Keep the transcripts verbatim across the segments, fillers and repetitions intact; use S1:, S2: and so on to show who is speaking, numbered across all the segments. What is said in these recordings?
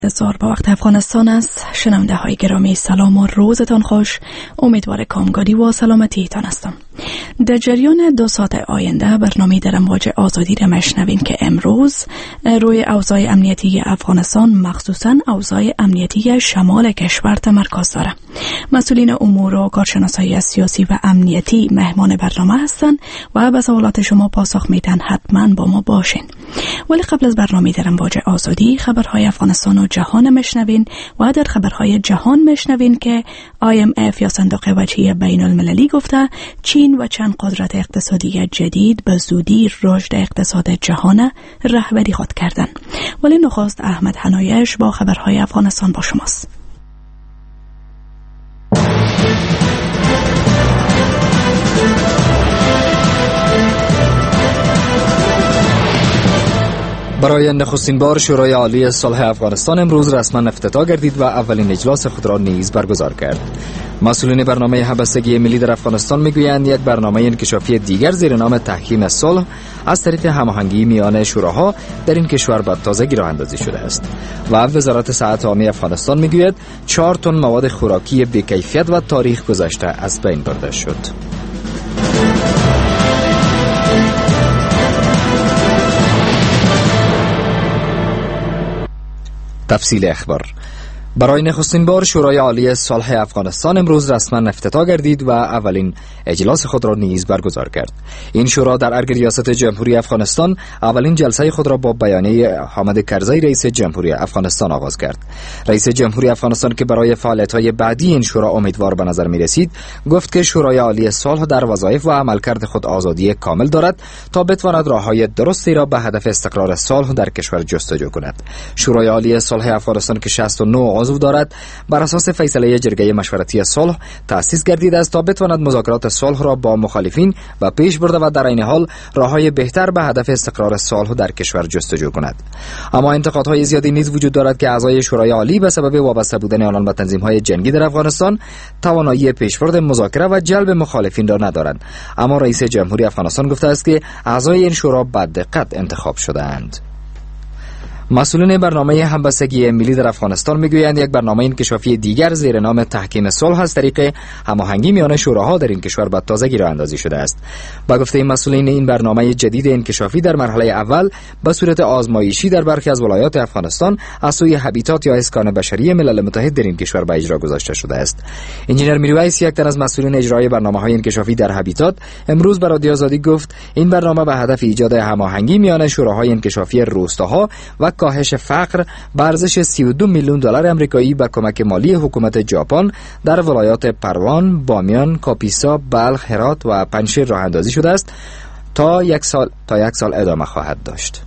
S1: انتظار با وقت افغانستان است. شنونده های گرامی سلام و روزتان خوش. امیدوار کامگاری و سلامتی تان هستم. در جریان دو ساعت آینده برنامه در امواج آزادی را مشنوین که امروز روی اوضاع امنیتی افغانستان مخصوصا اوضاع امنیتی شمال کشور تمرکز داره. مسئولین امور و کارشناسای سیاسی و امنیتی مهمان برنامه هستند و به سوالات شما پاسخ میدن. حتما با ما باشین. ولی قبل از برنامه در امواج آزادی خبرهای افغانستان و جهان مشنوین و در خبرهای جهان مشنوین که آی ام اف یا صندوق وجهی بین المللی گفته چین و چند قدرت اقتصادی جدید به زودی رشد اقتصاد جهان رهبری خود کردند. ولی نخست احمد حنایش با خبرهای افغانستان با شماست.
S2: برای نخستین بار شورای عالی صلح افغانستان امروز رسما افتتاح گردید و اولین اجلاس خود را نیز برگزار کرد. مسئولین برنامه همبستگی ملی در افغانستان میگویند یک برنامه انکشافی دیگر زیر نام تحکیم صلح از طریق هماهنگی میان شوراها در این کشور به تازگی راه اندازی شده است و وزارت صحت عامه افغانستان میگوید چهار تن مواد خوراکی بی‌کیفیت و تاریخ گذشته از بین برده شد. تفصیل اخبار. برای نخستین بار شورای عالی صلح افغانستان امروز رسما افتتاح گردید و اولین اجلاس خود را نیز برگزار کرد. این شورا در ارگ ریاست جمهوری افغانستان اولین جلسه خود را با بیانیه حامد کرزی رئیس جمهوری افغانستان آغاز کرد. رئیس جمهوری افغانستان که برای فعالیت‌های بعدی این شورا امیدوار به نظر می‌رسید، گفت که شورای عالی صلح در وظایف و عملکرد خود آزادی کامل دارد تا بتواند راه‌های درستی را به هدف استقرار صلح در کشور جستجو کند. شورای عالی صلح افغانستان که شصت و نه عضو دارد بر اساس فیصله جرگه مشورتی صلح تأسیس گردیده است تا بتواند مذاکرات صلح را با مخالفین و پیش برده و در این حال راههای بهتر به هدف استقرار صلح در کشور جستجو کند. اما انتقادهای زیادی نیز وجود دارد که اعضای شورای عالی به سبب وابسته بودن آنان به تنظیم‌های جنگی در افغانستان توانایی پیشبرد مذاکره و جلب مخالفین را ندارند. اما رئیس جمهوری افغانستان گفته است که اعضای این شورا با دقت انتخاب شده‌اند. مسئولین برنامه همبستگی ملی در افغانستان میگویند یک برنامه انکشافی دیگر زیر نام تحکیم صلح از طریق هماهنگی میان شوراها در این کشور به تازگی راه اندازی شده است. با گفته مسئولین این برنامه جدید انکشافی در مرحله اول به صورت آزمایشی در برخی از ولایات افغانستان از سوی هبیتات یا اسکان بشری ملل متحد در این کشور به اجرا گذاشته شده است. انجینر میرویس یک تن از مسئولین اجرای برنامه‌های انکشافی در هبیتات امروز به رادیو آزادی گفت این برنامه به هدف ایجاد هماهنگی میان شوراهای انکشافی روستاها و کاهش فقر به ارزش سی و دو میلیون دلار آمریکایی با کمک مالی حکومت ژاپن در ولایات پروان، بامیان، کاپیسا، بلخ، هرات و پنجشیر راه اندازی شده است تا یک سال تا یک سال ادامه خواهد داشت.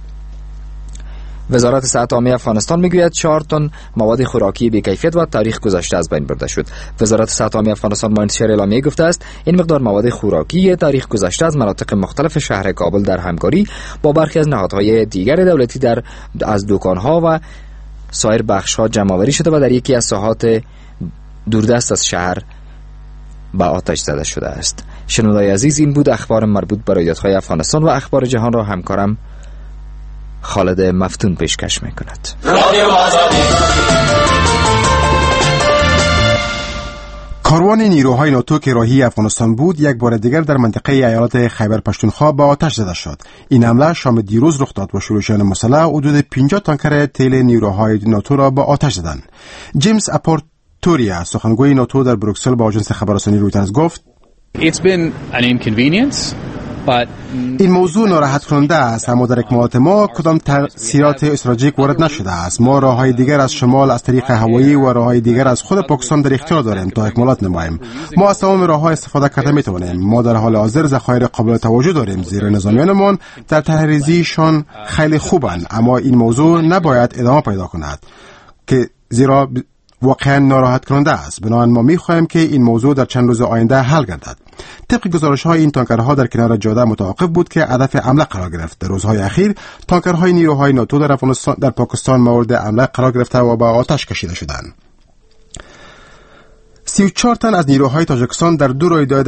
S2: وزارت صحت عامه افغانستان میگوید چهار تن مواد خوراکی بی‌کیفیت و تاریخ گذشته از بین برده شد. وزارت صحت عامه افغانستان با انتشار اعلامیه گفته است این مقدار مواد خوراکی تاریخ گذشته از مناطق مختلف شهر کابل در همکاری با برخی از نهادهای دیگر دولتی در از دکان‌ها و سایر بخش‌ها جمع‌آوری شده و در یکی از ساحات دوردست از شهر با آتش زده شده است. شنوندگان عزیز، این بود اخبار مربوط به رویدادهای افغانستان و اخبار جهان را همکارم خالد مفتون پیشکش میکند.
S3: کاروان نیروهای ناتو که راهی افغانستان بود یک بار دیگر در منطقه ایالت خیبر پختونخوا به آتش زده شد. این حمله شام دیروز رخ داد و شورشیان مسلح حدود پنجاه تانکر تیل نیروهای ناتو را به آتش زدند. جیمز اپورتوریا سخنگوی ناتو در بروکسل با آژانس خبررسانی رویترز گفت
S4: It's been an inconvenience.
S3: این موضوع ناراحت کننده است، اما در اکمالات ما کدام تأثیرات استراتژیک وارد نشده است. ما راههای دیگر از شمال از طریق هوایی و راههای دیگر از خود پاکستان در اختیار داریم تا اکمالات نماییم. ما از تمام راهها استفاده کرده میتوانیم. ما در حال حاضر ذخایر قابل توجه داریم، زیرا نظامیانمان در طرح‌ریزیشان خیلی خوبند، اما این موضوع نباید ادامه پیدا کند که زیرا واقعا ناراحت کننده است. بنابراین ما می‌خواهیم که این موضوع در چند روز آینده حل گردد. طبق گزارش‌های این تانکرها در کنار جاده متوقف بود که هدف حمله قرار گرفت. در روزهای اخیر تانکرهای نیروهای ناتو در افغانستان در پاکستان مورد حمله قرار گرفته و به آتش کشیده شدند. سی و چهار تن از نیروهای تاجیکستان در دو رویداد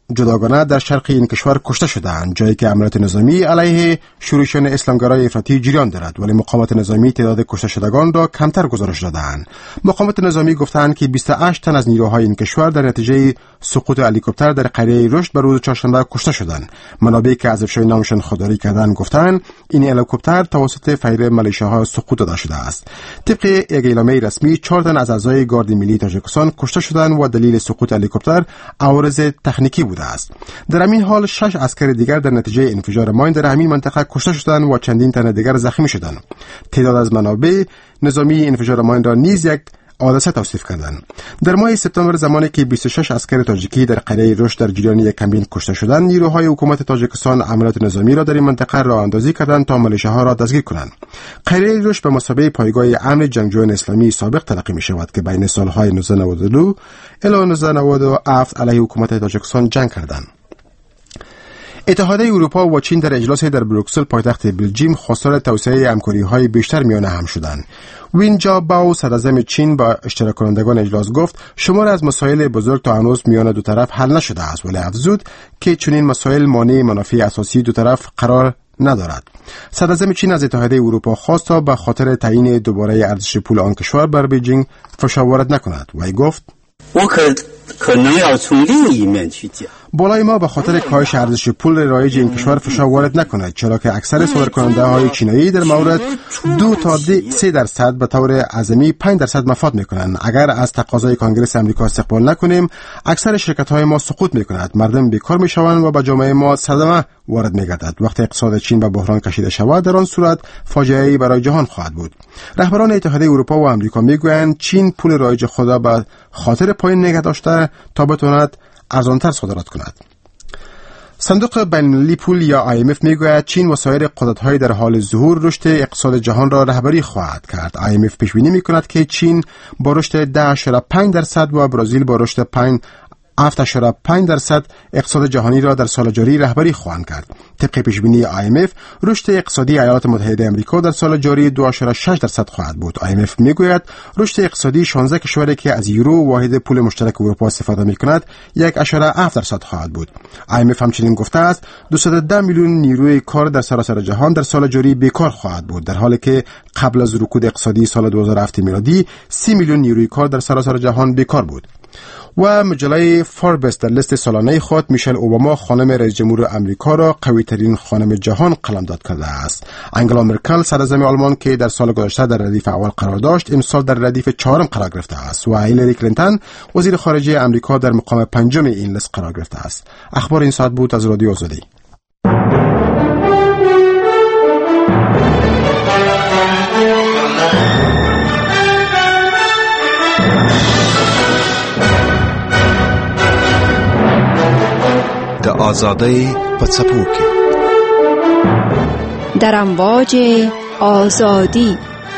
S3: جداگانه در شرق این کشور کشته شدند، جایی که عملیات نظامی علیه شورشیان اسلامگرای افراطی جریان دارد، ولی مقاومت نظامی تعداد کشته شدگان را کمتر گزارش دادند. مقاومت نظامی گفتند که بیست و هشت تن از نیروهای این کشور در نتیجه سقوط هلیکوپتر در قریه رشد به روز چهارشنبه کشته شدند. منابعی که از افشای نامشان خودداری کردند گفتند این هلیکوپتر توسط فیر ملیشیاها سقوط داده شده است. طبق یک اعلامیه رسمی چهار تن از اعضای گارد ملی تاجیکستان کشته شدند و دلیل سقوط هلیکوپتر عوارض تکنیکی بوده است. در همین حال شش عسکر دیگر در نتیجه انفجار ماین در همین منطقه کشته شدند و چندین تن دیگر زخمی شدند. تعداد از منابع نظامی انفجار ماین را نیز یک حادثه توصیف کردند. در ماه سپتامبر زمانی که بیست و شش عسکر تاجیکی در قریه رشد در جریان یک کمین کشته شدند، نیروهای حکومت تاجیکستان عملیات نظامی را در این منطقه راه اندازی کردند تا ملیشیاها را دستگیر کنند. قریه رشد به مثابه پایگاه امن جنگجویان اسلامی سابق تلقی می شود که بین سالهای نوزده نود و دو الی نوزده نود و هفت علیه حکومت تاجیکستان جنگ کردند. اتحادیه اروپا و چین در اجلاسی در بروکسل پایتخت بلژیم خواستار توسعه همکاری‌های بیشتر میان هم شدند. وین جاباو صدراعظم چین با اشتراک کنندگان اجلاس گفت شمار از مسائل بزرگ تا هنوز میان دو طرف حل نشده است، ولی افزود که چنین مسائل مانع منافع اساسی دو طرف قرار ندارد. صدراعظم چین از اتحادیه اروپا خواست تا به خاطر تعیین دوباره ارزش پول آن کشور بر بیجینگ فشار وارد نکند. وی گفت بالای ما به خاطر کاهش ارزش پول رایج این کشور فشار وارد نکند، چرا که اکثر صادرکننده های چینایی در مورد دو تا سه درصد به طور اعظمی پنج درصد مفاد میکنند. اگر از تقاضای کنگره امریکا استقبال نکنیم، اکثر شرکت های ما سقوط میکند، مردم بیکار میشوند و به جامعه ما صدمه وارد میگردد. وقتی اقتصاد چین به بحران کشیده شود، در آن صورت فاجعه‌ای برای جهان خواهد بود. رهبران اتحادیه اروپا و امریکا میگویند چین پول رایج خود را به خاطر پایین نگه داشته تا بتواند ارزانتر صادرات کند. صندوق بین‌المللی پول یا آی ام اف میگوید چین و سایر قدرت‌های در حال ظهور رشد اقتصاد جهان را رهبری خواهد کرد. آی ام اف پیش بینی می‌کند که چین با رشد ده اشاره پنج درصد و برزیل با رشد پنج هفت اشاره پنج درصد اقتصاد جهانی را در سال جاری رهبری خواهند کرد. طبق پیشبینی آی ام اف رشد اقتصادی ایالات متحده آمریکا در سال جاری دو اشاره شش درصد خواهد بود. آی ام اف میگوید رشد اقتصادی شانزده کشوری که از یورو واحد پول مشترک اروپا استفاده میکند یک اشاره هفت درصد خواهد بود. آی ام اف همچنین گفته است دویست و ده میلیون نیروی کار در سراسر جهان در سال جاری بیکار خواهد بود، در حالی که قبل از رکود اقتصادی سال دو هزار و هفت میلادی سی میلیون نیروی کار در سراسر جهان بیکار بود. و مجله فوربس در لیست سالانه خود میشل اوباما خانم رئیس جمهور آمریکا را قوی ترین خانم جهان قلمداد کرده است. انگلا مرکل صدراعظم آلمان که در سال گذشته در ردیف اول قرار داشت، امسال در ردیف چهارم قرار گرفته است و هیلاری کلینتون وزیر خارجه آمریکا در مقام پنجم این لیست قرار گرفته است. اخبار این ساعت بود از رادیو آزادی.
S5: د آزادۍ په څپو کې
S6: در امواج آزادی.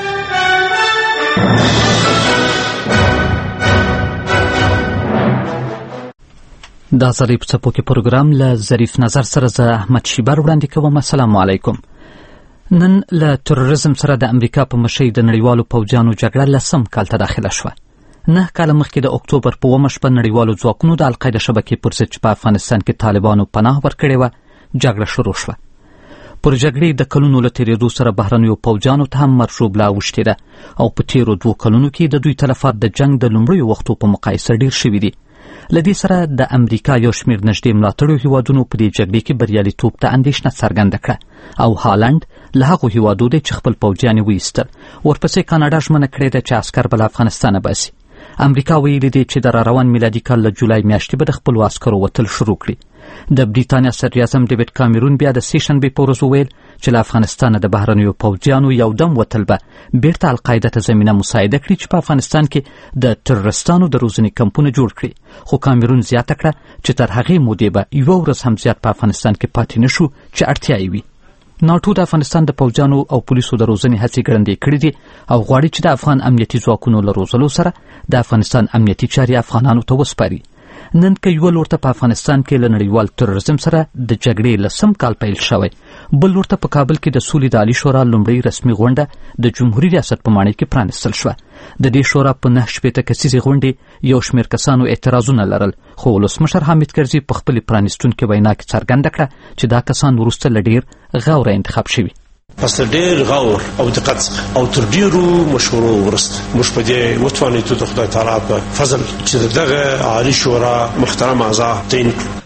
S7: د آزادۍ په څپو کې پروګرام له ظریف نظر سره زه احمد شیبر وړاندې کوم. السلام علیکم. نن له تروریزم سره د امریکا په مشرۍ د نړیوالو پوځیانو جګړه لسم کال ته داخله شوه. نه کاله مخکې د اکتوبر په اوومه شپه نړیوالو ځواکونو د القاعده شبکې پر ضد چې په افغانستان کې طالبانو پناه ورکړې وه جګړه شروع شوه. پر جګړې د کلونو له تېرېدو سره بهرنیو پوځیانو ته هم مرشوبله اوښتې ده او په تېرو دوو کلونو کې د دوی تلفات د جنګ د لومړیو وختو په مقایسه ډېر شوي دي. له دې سره د امریکا یو شمېر نږدې ملاتړو هیوادونو په دې جګړې کې بریالیتوب ته اندېښنه څرګنده کړه او هالنډ له هغو هیوادو دی چې خپل پوځیان یې وایستل. ورپسې کاناډا ژمنه کړې ده چې عسکر به له افغانستانه باسي. امریکا ویلي دی چې د را روان میلادي کال له جولای میاشتې به د خپلو عسکرو وتل شروع کړي. د بریتانیا صدراعظم ډیوډ کامرون بیا د سې شنبې په ورځ وویل چې له افغانستانه د بهرنیو پوځیانو یو دم وتل به بیرته القاعده ته زمینه مساعده کړي چې په افغانستان کې د تروریستانو د روزنې کمپونه جوړ کړي. خو کامرون زیاته کړه چې تر هغې مودې به یوه ورځ هم زیات په افغانستان کې پاتې نه شو چې اړتیا یې وي. ناټو د افغانستان د پوځیانو او پولیسو د روزنې هڅې ګړندې کړې دي او غواړي چې د افغان امنیتي ځواکونو له روزلو سره د افغانستان امنیتي چارې افغانانو ته وسپاري. نن که یو لور ته په افغانستان کې له نړیوال تروریزم سره د جګړې لسم کال پیل شوی، بل لور ته په کابل کې د سولې د عالي شورا لومړۍ رسمي غونډه د جمهوریت ریاست په ماڼۍ کې پرانیستل شوه. د دې شورا په نهه شپېته کسیزې غونډې یو شمېر کسانو اعتراضونه لرل، خو ولسمشر حامد کرزي په خپلې پرانیستونکې وینا کې څرګنده کړه چې دا کسان وروسته له ډېر غوره انتخاب شوي.
S8: پس تر ډېر غور او دقت څخه او تر ډېرو مشورو وروسته موږ په دې وتوانېدو د خدای تعالی په فضل چې دغه عالي شورا محترم اعضا تعیین کړو.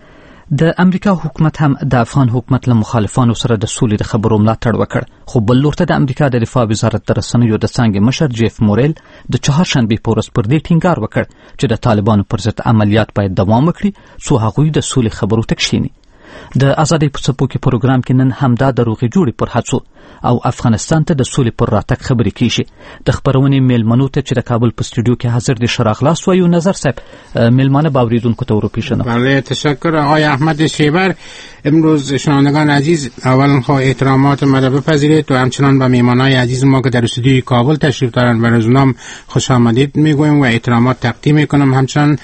S7: د امریکا حکومت هم د افغان حکومت له مخالفانو سره د سولې د خبرو ملاتړ وکړ، خو بل لور ته د امریکا د دفاع وزارت د رسنیو د څانګې مشر جیف مورل د چهارشنبې په ورځ پر دې ټینګار وکړ چې د طالبانو پر ضد عملیات باید دوام وکړي څو هغوی د سولې خبرو ته کښیني. د ازادۍ په څپو کې پروګرام کې نن همدا د روغې جوړې پر هڅو او افغانستان ته د سولې پر راتګ خبرې کیږي. د خبرونې میلمنو ته چې د کابل په استودیو کې حاضر دي شراغلاس وایو نظر صاحب میلمانه با اوریدونکو ته وروپیژنم.
S9: بله تشکر آقای احمد شیبر. امروز شنوندگان عزیز اولا خواهی احترامات ما را بپذیرید و همچنان به میهمانان عزیز ما که در استودیوی کابل تشریف دارند و رزونام خوش آمدید میگویم و احترامات تقدیم میکنم. همچنان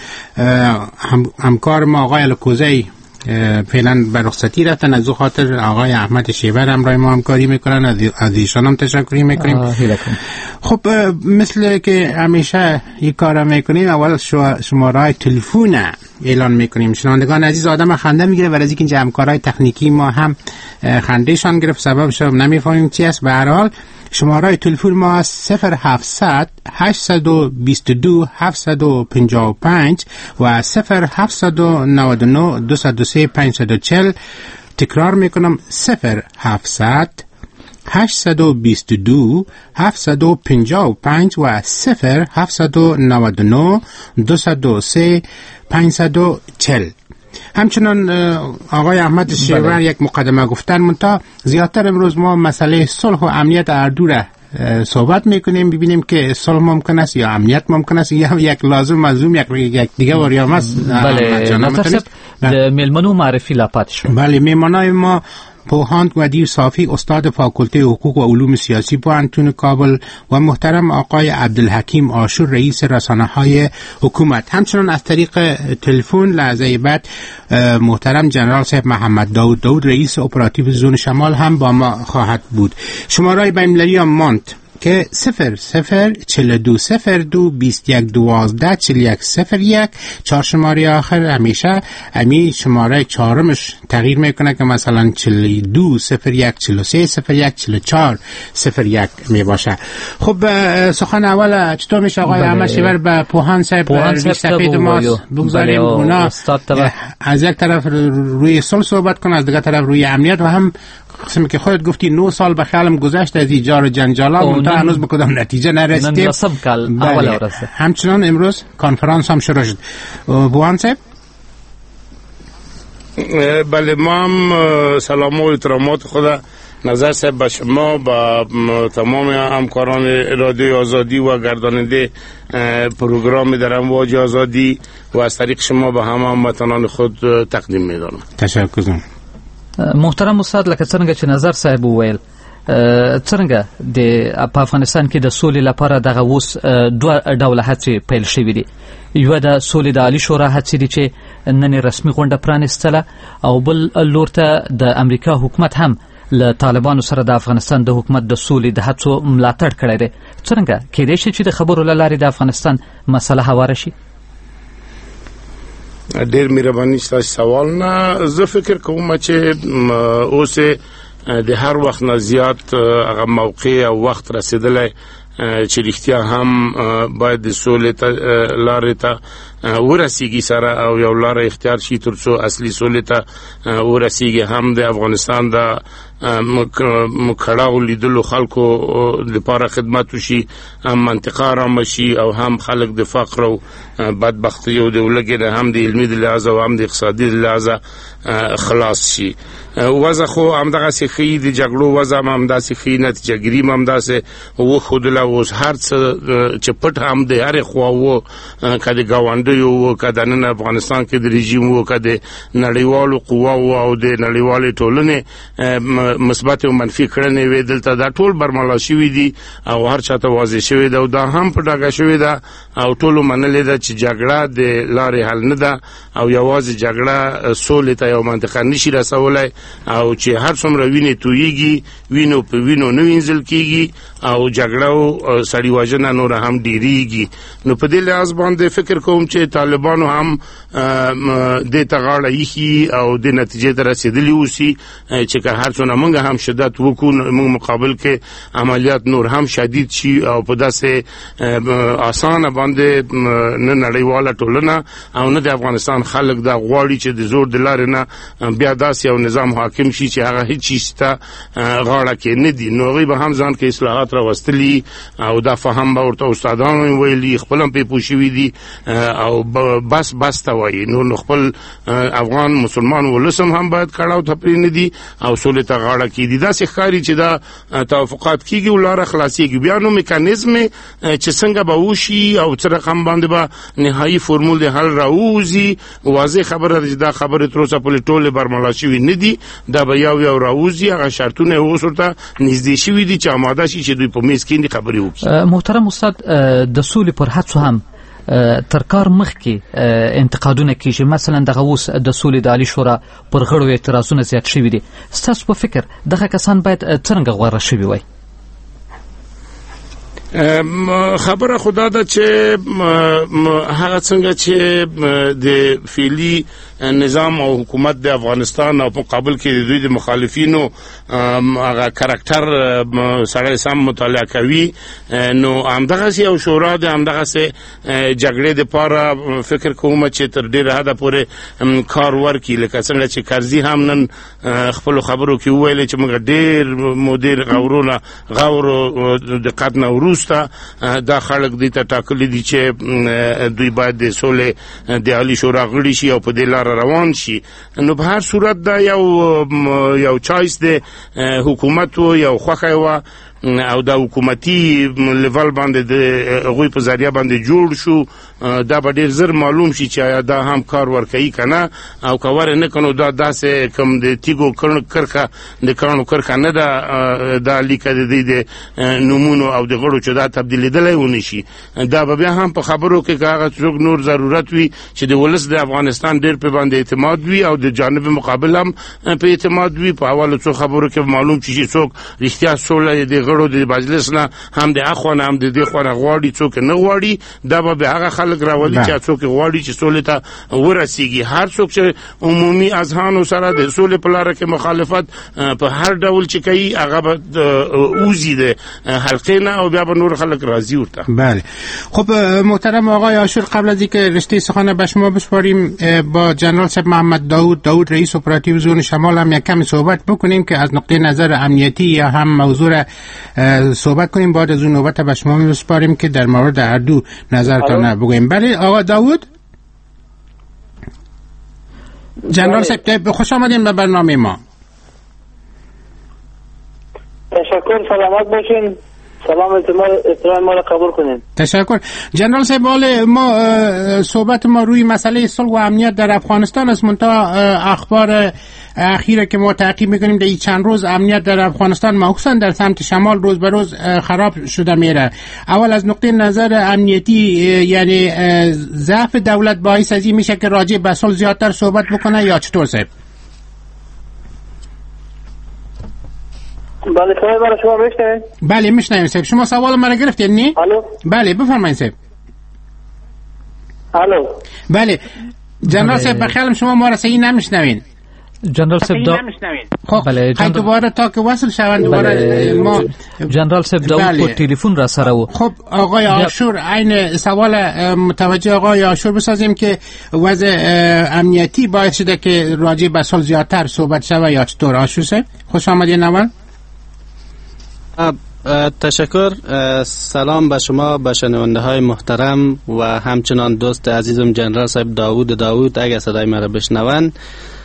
S9: هم، همکار ما آقای الکوزی فعلا به رخصتی رفتن، از او خاطر آقای احمد شیبر همراه ما همکاری میکنن، از ایشان هم تشکری میکنیم. خب مثل که همیشه این کار میکنیم اول شماره تلفن اعلان میکنیم. شنوندگان عزیز آدم خنده میگیره و از اینکه اینجا همکارای تکنیکی ما هم خندهشان گرفت، سببش نمیفهمیم چی است. به هر حال شماره تلفن ما صفر هفتصد هشتصد و بیست و دو هفتصد و پنجاه و پنج و صفر هفتصد و نود و نه دویست و سه پانصد و چهل. تکرار میکنم صفر هفتصد هشتصد و بیست و دو هفتصد و پنجاه و پنج و صفر هفتصد و نود و نه دویست و سه پانصد و چهل. همچنان آقای احمد شیبر یک مقدمه گفتن منتها زیادتر امروز ما مسئله صلح و امنیت هر دو را صحبت میکنیم، ببینیم که صلح ممکن است یا امنیت ممکن است یا یک لازم ملزوم یک یک دیگه وریام است.
S7: بله نظر د میلمنو معرفی لا پاتې شو.
S9: بله میهمانای ما پوهاند ودیع صافی استاد فاکولته حقوق و علوم سیاسی پوهنتون کابل و محترم آقای عبدالحکیم آشور رئیس رسانه های حکومت. همچنان از طریق تلفن لحظه بعد محترم جنرال صاحب محمد داود داود رئیس اپراتیو زون شمال هم با ما خواهد بود. شماره بین‌المللی مانت که صفر صفر چل دو صفر دو بیست یک دوازده چل یک صفر یک. چهار شماره آخر همیشه امی شماره چهارمش تغییر میکنه که مثلا چل دو صفر یک چل سه صفر یک چل چهار صفر یک می باشه. خب سخن اول چطور میشه آقای احمد شیبر به پوهان صاحب روی سفید ما بگذاریم اونا از یک طرف روی صلح صحبت کنن، از دیگه طرف روی امنیت و هم قسمی که خودت گفتی نه سال به خیالم گذشت از ایجار جنجالا و تا هنوز به کدام نتیجه نرسیدیم. بله. همچنان امروز کنفرانس هم شروع شد. بوان صاحب
S10: بله ما هم سلام و احترامات خدا نظر صاحب به شما با تمام همکاران رادیو آزادی و گرداننده پروگرام در امواج آزادی و از طریق شما به همه هموطنان خود تقدیم می‌دارم.
S9: تشکر.
S7: محترم استاد لکه څنګه چې نظر صاحب وویل څنګه د افغانستان کې د سولې لپاره دغه اوس دوه ډوله هڅې پیل شوې دي. یو د سولې د عالي شورا هڅې دي چې نن رسمي غونډه پرانیستله او بل لور ته د امریکا حکومت هم له طالبانو سره د افغانستان د حکومت د سولې د هڅو ملاتړ کړی دی. څنګه کېدای شي چې د خبرو له لارې د افغانستان مسله هواره شي؟
S10: ډېر مهرباني ستاسو سوال نه. زه فکر کوم چې اوس د هر وخت نه زیات هغه موقع او وخت رسیدلی چې رښتیا هم باید د سولې ته لارې ته ورسیږي سره او یو لار اختیار شي تر څو اصلي سولې ته ورسیږي. هم د افغانستان د مکړاو لیدلو خلکو لپاره خدمت وشي، هم منطقه آرام شي او هم خلک د فقر او بدبختی او د ولګې هم د علمي لحاظ او هم د اقتصادي لحاظ خلاص شي. وضع خو همدغه سخی د جګړو وضع هم همداسې ښي، نتیجه ګیري هم همداسې وښودله. اوس هر څه چې پټ هم د هرې خوا و که د ګاونډیو کشتیو او کدن افغانستان کې د رژیم او کده نړیوالو قواو او د نړیوالې ټولنې مثبت او منفي کړنې وې دلته دا ټول برملا شوی دي او هر چاته واضح شوی دا او دا هم په ډاګه شوی دا او ټول منلې دا چې جګړه د لارې حل نه ده او یوازې جګړه سولې ته یو منطقه نشي رسولای او چې هر څومره وینې تویږي وینو په وینو نه وینځل کیږي او جګړه او سړی وژنه نور هم ډیریږي. نو په دې لحاظ باندې فکر کوم چې طالبانو هم د تغاړه یخي او د نتیجې ته رسیدلی اوسي چې که هر څونه موږ هم شدت وکړو موږ مقابل کې عملیات نور هم شدید شي او په داسې اسانه باندې نه نړیواله ټولنه او نه د افغانستان خلک دا غواړي چې د زور د لارې نه بیا داسې یو نظام حاکم شي چې هغه هیڅ چیز ته غاړه کې نه دي. نو هغوی به هم ځان کې اصلاحات راوستلي او دا فهم به ورته استادانو ویلي خپل هم پې پوه شوي دي او بس بس ته وایي. نو خپل افغان مسلمان ولس هم باید کړاو ته پرېنږدي او سولې ته غاړه کېږدي. داسې ښکاري چې دا توافقات کېږي او لاره خلاصېږي. بیا نو میکانیزم چې څنګه به وشي او څه رقم باندې به نهایي فورمول د حل راوځي واضح خبره ده چې دا خبرې تر اوسه پورې ټولې برملا شوي نه دي. دا به یو یو راوځي هغه شرطونه اوس ورته نږدې شوي دي چې آماده شي چې دوی په میز کېني خبرې وکړي.
S7: محترم استاد د سولې پر هڅو هم تر کار مخکې انتقادونه کیږي. مثلا دغه اوس د سولې د عالی شورا پر غړو اعتراضونه زیات شوي دي. ستاسو په فکر دغه کسان باید څرنګه غوره شوي وای؟
S10: خبره خدا ده چې هغه څنګه چې د فعلی نظام او حکومت د افغانستان او په مقابل کې د دوی د مخالفینو هغه کاراکټر سره سم مطالعه کوي نو همدغه سي او شورا د همدغه سي جګړې د پاره فکر کوم چې تر ډیره حد پورې کار ورکړي. لکه څنګه چې کرزي هم نن خپل خبرو کې ویل چې موږ ډیر مدیر غورونه غور دقت نه وروسته دا خلک دې ته ټاکلي دي چې دوی باید د سولې د عالی شورا غړي شي او په دې لار روان شي. نو په هر صورت دا یو یو چایس د حکومت او یو خوخه و او دا حکومتي لیول باندې د غوی په ذریعہ باندې جوړ شو. دا به ډیر زر معلوم شي چې دا هم کار ورکوي کنه او کور نه کنو دا داسې کم د تیګو کړه کرخه د کانو کرخه نه دا دا لیکه د دې نمونه او د غړو چې دا تبدیلی دلای ونی شي. دا به بیا هم په خبرو کې کاغه څوک نور ضرورت وي چې د ولس د افغانستان ډیر په باندې اعتماد وي او د جانب مقابل هم په اعتماد وي. په حواله څو خبرو کې معلوم شي چې څوک رښتیا سولې د غړو د مجلس نه هم د اخوانه هم د دې خونه غواړي څوک نه غواړي. دا به هغه خلک راولي چې څوک غواړي چې سولې ته ورسیږي. هر څوک چې عمومي اذهان سره د سولې په لار کې مخالفت په هر ډول چې کوي هغه به اوزي د حلقه نه او بیا به نور خلک راضي ورته.
S9: بله خب محترم آقای عاشور قبل از اینکه رشته سخن به شما بسپاریم با جنرال صاحب محمد داوود داوود رئیس اپراتیو زون شمال هم یک کمی صحبت بکنیم که از نقطه نظر امنیتی یا هم موضوع صحبت کنیم. بعد از اون نوبت به شما می‌سپاریم که در مورد هر دو نظرتان بگویم. بله آقا داوود جنرال صاحب خوش آمدین به برنامه ما.
S11: تشکر سلامت باشین. سلام احترام ما را قبول کنین.
S9: تشکر جنرال صاحب. ما صحبت ما روی مسئله صلح و امنیت در افغانستان است. منتها اخبار اخیره که ما تعقیب میکنیم در این چند روز امنیت در افغانستان مخصوصا در سمت شمال روز به روز خراب شده میره. اول از نقطه نظر امنیتی یعنی ضعف دولت باعث از این میشه که راجع به صلح زیادتر صحبت بکنه یا چطور صاحب؟
S11: بله سوال برای شما میشنوید؟
S9: بله میشنویم صاحب. شما سوال مرا گرفتید نی؟
S11: الو
S9: بله بفرمایید صاحب.
S11: الو
S9: بله جنرال صاحب بخیالم شما ما را صحیح نمیشنوین.
S7: جنرال صاحب دا
S9: خب بله جنرال... دوباره تا که وصل شوند دوباره
S7: بله.
S9: ما
S7: جنرال صاحب داوود بله. په تلیفون را سره و.
S9: خب آقای عاشور عین سوال متوجه آقای عاشور بسازیم که وضع امنیتی باعث شده که راجع به صلح زیادتر صحبت شود یا چطور؟ عاشور صاحب خوش آمدید. اول
S12: تشکر. سلام به شما به شنونده های محترم و همچنان دوست عزیزم جنرال صاحب داوود داوود اگر صدای مرا بشنون.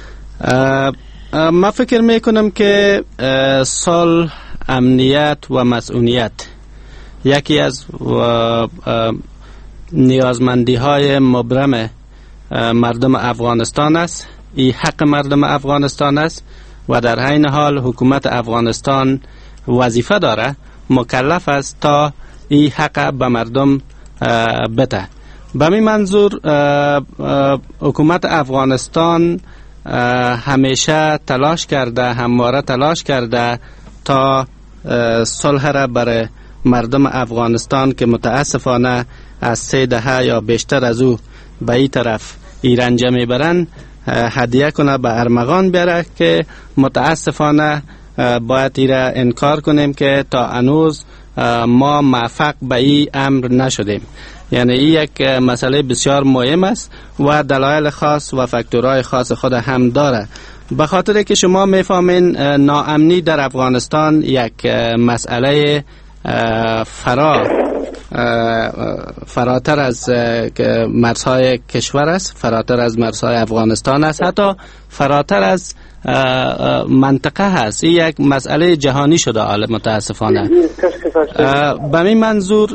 S12: ما فکر میکنم که صلح، امنیت و مسئولیت یکی از نیازمندی های مبرم مردم افغانستان است، این حق مردم افغانستان است و در عین حال حکومت افغانستان وظیفه داره، مکلف است تا این حق به مردم بده. به می منظور حکومت افغانستان همیشه تلاش کرده، همواره تلاش کرده تا صلح را برای مردم افغانستان که متاسفانه از سه دهه یا بیشتر از او به این طرف ایران جمع برن هدیه کنه، به ارمغان بیاره که متاسفانه باید ایره انکار کنیم که تا هنوز ما موفق به این امر نشدیم. یعنی این یک مسئله بسیار مهم است و دلایل خاص و فاکتورهای خاص خود هم داره. به خاطر که شما میفهمین ناامنی در افغانستان یک مسئله فرا فراتر از مرزهای کشور است، فراتر از مرزهای افغانستان است، حتی فراتر از منطقه هست. این یک مسئله جهانی شده حال متاسفانه. به این منظور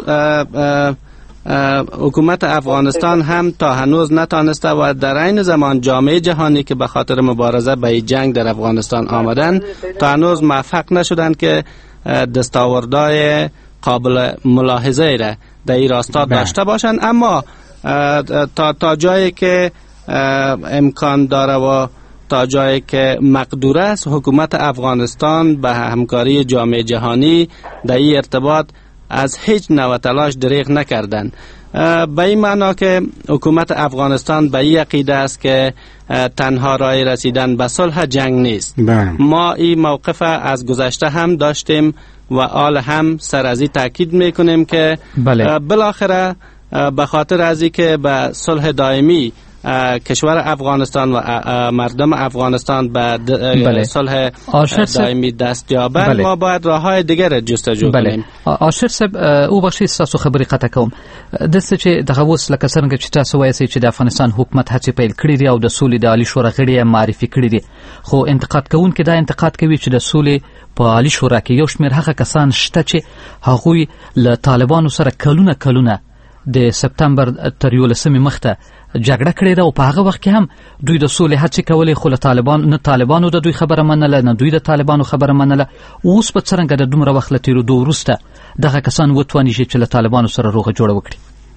S12: حکومت افغانستان هم تا هنوز نتانسته و در این زمان جامعه جهانی که به خاطر مبارزه به جنگ در افغانستان آمدن تا هنوز موفق نشدند که دستاوردهای قابل ملاحظه را در این راستا داشته باشند. اما تا تا جایی که امکان داره و تا جایی که مقدور است، حکومت افغانستان به همکاری جامعه جهانی در این ارتباط از هیچ نوع تلاش دریغ نکردند. به این معنا که حکومت افغانستان به این عقیده است که تنها راه رسیدن به صلح جنگ نیست. بله. ما این موقف از گذشته هم داشتیم و آل هم سر از این تاکید میکنیم که بله. بالاخره به خاطر از اینکه به صلح دائمی کشور افغانستان و مردم افغانستان به بله. صلح دائمی دست یابند، بله. ما باید راههای دیگر جستجو بله. کنیم.
S7: آشر صاحب او بخشی تاسو خبرې قطع کوم دسته چې دغه اوس لکه څنګه چې تاسو وایئ چې د افغانستان حکومت هڅې پیل کړې دي او د سولې د عالی شورا غړي معرفي کړي دي، خو انتقاد کوونکي دا انتقاد کوي چې د سولې په عالی شورا کې یو شمېر هغه کسان شته چې هغوی له طالبانو سره کلونه کلونه د سپتمبر تر یولسمې مخته جګړه کړې ده او په هغه وخت کې هم دوی د سولې هڅې کولې، خو له طالبان نه طالبانو د دوی خبره منله نه دوی د طالبانو خبره منله. اوس په څرنګه د دومره وخت له تېرېدو وروسته دغه کسان وتوانیږي چې له طالبانو سره روغه جوړه وکړي؟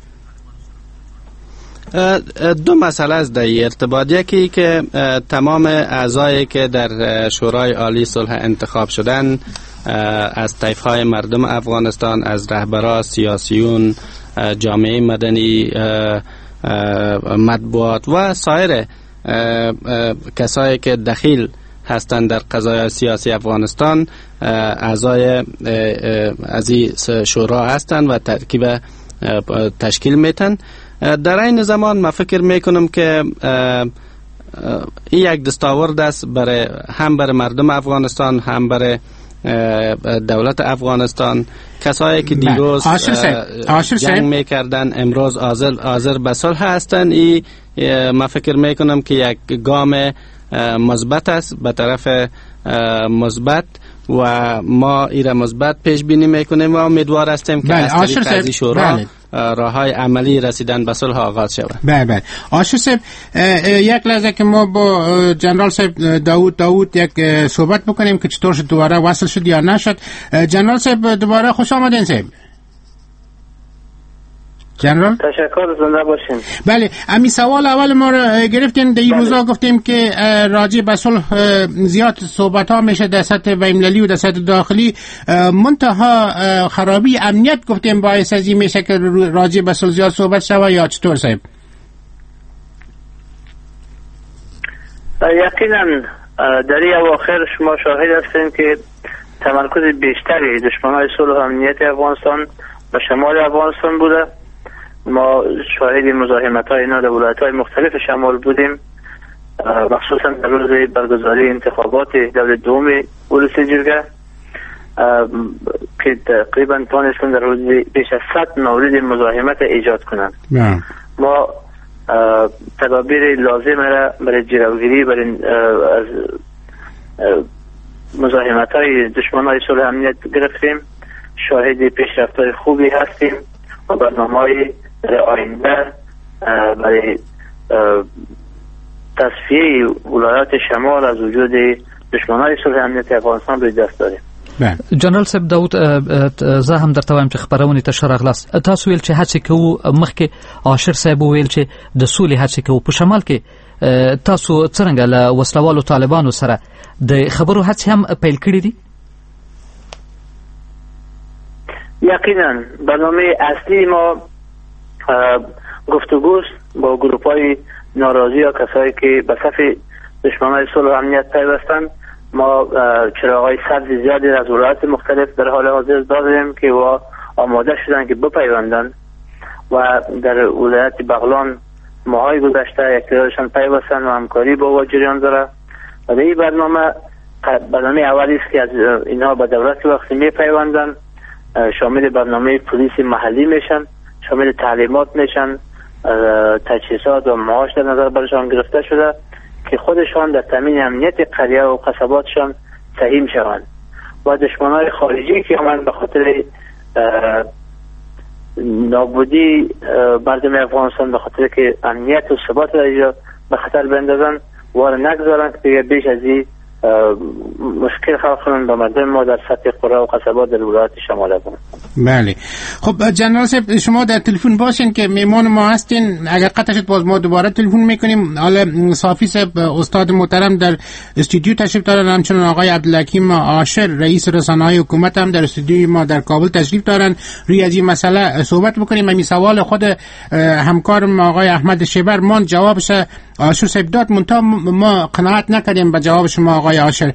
S12: دو مسئله است در ارتباط. یکی که تمام اعضایی که در شورای عالی صلح انتخاب شدن از طیف‌های مردم افغانستان، از رهبران سیاسیون، جامعه مدنی، مطبوعات و سایر کسایی که دخیل هستند در قضایا سیاسی افغانستان اعضای از این شورا هستند و ترکیب تشکیل میتن. در این زمان من فکر میکنم که این یک دستاورد است برای هم برای مردم افغانستان هم برای دولت افغانستان. کسایی که دیروز جنگ میکردن امروز حاضر حاضر به صلح هستند. این من فکر میکنم که یک گام مثبت است به طرف مثبت و ما این مثبت پیش بینی میکنیم و امیدوار هستیم که از طریق از شورا راههای عملی رسیدن به صلح آغاز شود.
S9: بله بله. آشور صاحب یک لحظه که ما با جنرال صاحب داوود داوود یک صحبت بکنیم که چطور شد دوباره وصل شد یا نشد. جنرال صاحب دوباره خوش آمدین صاحب. جنرال
S11: تشکر، زنده باشین.
S9: بله، امی سوال اول ما رو گرفتیم در این روزا گفتیم که راجع به صلح زیاد صحبت ها میشه در سطح بین‌المللی و در سطح داخلی، منتها خرابی امنیت گفتیم باعث از این میشه که راجع به صلح زیاد صحبت شود یا چطور صاحب؟
S11: یقینا در این اواخر شما شاهد هستین که تمرکز بیشتری دشمنان صلح و امنیت افغانستان به شمال افغانستان بوده. ما شاهد مزاحمت های اینا در ولایت های مختلف شمال بودیم، مخصوصا در روز برگزاری انتخابات دور دوم ولس جرگه که تقریبا توانستن در روز بیش از صد مورد مزاحمت ایجاد کنند. ما تدابیر لازم را برای جلوگیری برای از مزاحمت های دشمن های صلح امنیت گرفتیم. شاهد پیشرفت های خوبی هستیم و برنامه های در آینده برای تصفیه ولایات شمال از وجود دشمنان صلح امنیت افغانستان روی دست داریم.
S7: جنرال صاحب داود زه هم درته وایم چې خبرونه ته ښه راغلاست. تاسو ویل چې هڅې کوو، مخکې عاشر صاحب ویل چې د سولې هڅې کوو. په شمال کې تاسو څرنګه له وسلوالو طالبانو سره د خبرو هڅې هم پیل کړي دي؟
S11: یقینا برنامه اصلی ما گفتگوست با گروپ‌های ناراضی یا کسایی که به صف دشمنان صلح و امنیت پیوستند. ما چراغ‌های سبز زیادی از ولایات مختلف در حال حاضر داریم که و آماده شدن که بپیوندن و در ولایت بغلان ماهای گذشته یک تعدادشان پیوستن و همکاری با او جریان داره. و در این برنامه برنامه اولی است که از اینها به دولت وقتی می پیوندن، شامل برنامه پلیس محلی میشن، شامل تعلیمات میشن، تجهیزات و معاش در نظر برشان گرفته شده که خودشان در تامین امنیت قریه و قصباتشان سهیم شوند. و دشمنان خارجی که آمدن به خاطر نابودی مردم افغانستان، به خاطر که امنیت و ثبات را اینجا به خطر بندازن، وار نگذارن که دیگه بیش از این مشکل خلق کنن با مردم ما در سطح قرى و قصبات در ولایت شمال افغانستان.
S9: بله. خب جنرال صاحب شما در تلفن باشین که میمان ما هستین، اگر قطع شد باز ما دوباره تلفن میکنیم. حالا صافی صاحب استاد محترم در استودیو تشریف دارن، همچنین آقای عبدالحکیم عاشر رئیس رسانه‌های حکومت هم در استودیو ما در کابل تشریف دارن. روی از این مسئله صحبت بکنیم. همین سوال خود همکارم آقای احمد شیبر مان جوابش عاشر صاحب داد، منتها ما قناعت نکردیم به جواب شما آقای عاشر.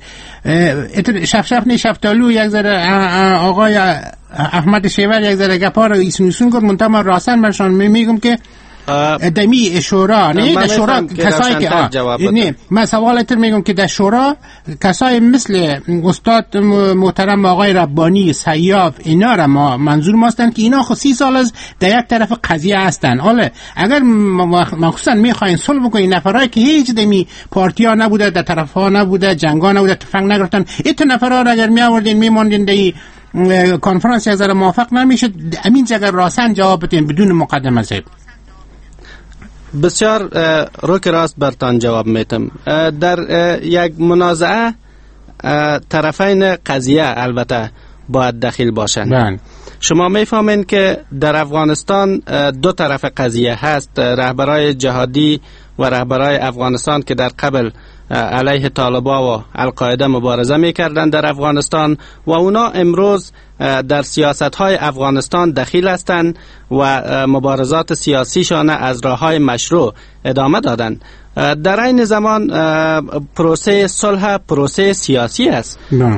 S9: شف شف نه شفتالو یک ذره آقای احمد شیور یک ذره گپا رو ایسنوسون کرد، منتها من راستن برشان میگم که دمی شورا نه در شورا کسایی که نه من سوالت میگم که در شورا کسای مثل استاد محترم آقای ربانی سیاف اینا را ما منظور ماستن که اینا خود سی سال از در یک طرف قضیه هستن. حالا اگر مخصوصا میخواین صلح بکنین نفرایی که هیچ دمی پارتیا نبوده، در طرف ها نبوده، جنگا نبوده، تفنگ نگرفتن، ایت نفرا را اگر می آوردین میموندین در کنفرانس یک ذره موافق نمیشه، همین جگر راسن جواب بدین بدون مقدمه. صاحب
S12: بسیار روک راست برتان جواب میتم. در یک منازعه طرفین قضیه البته باید دخیل باشند. شما میفهمین که در افغانستان دو طرف قضیه هست، رهبرای جهادی و رهبرای افغانستان که در قبل علیه طالبا و القاعده مبارزه میکردند در افغانستان و اونا امروز در سیاست های افغانستان دخیل هستند و مبارزات سیاسیشان از راه های مشروع ادامه دادند. در این زمان پروسه صلح پروسه سیاسی است،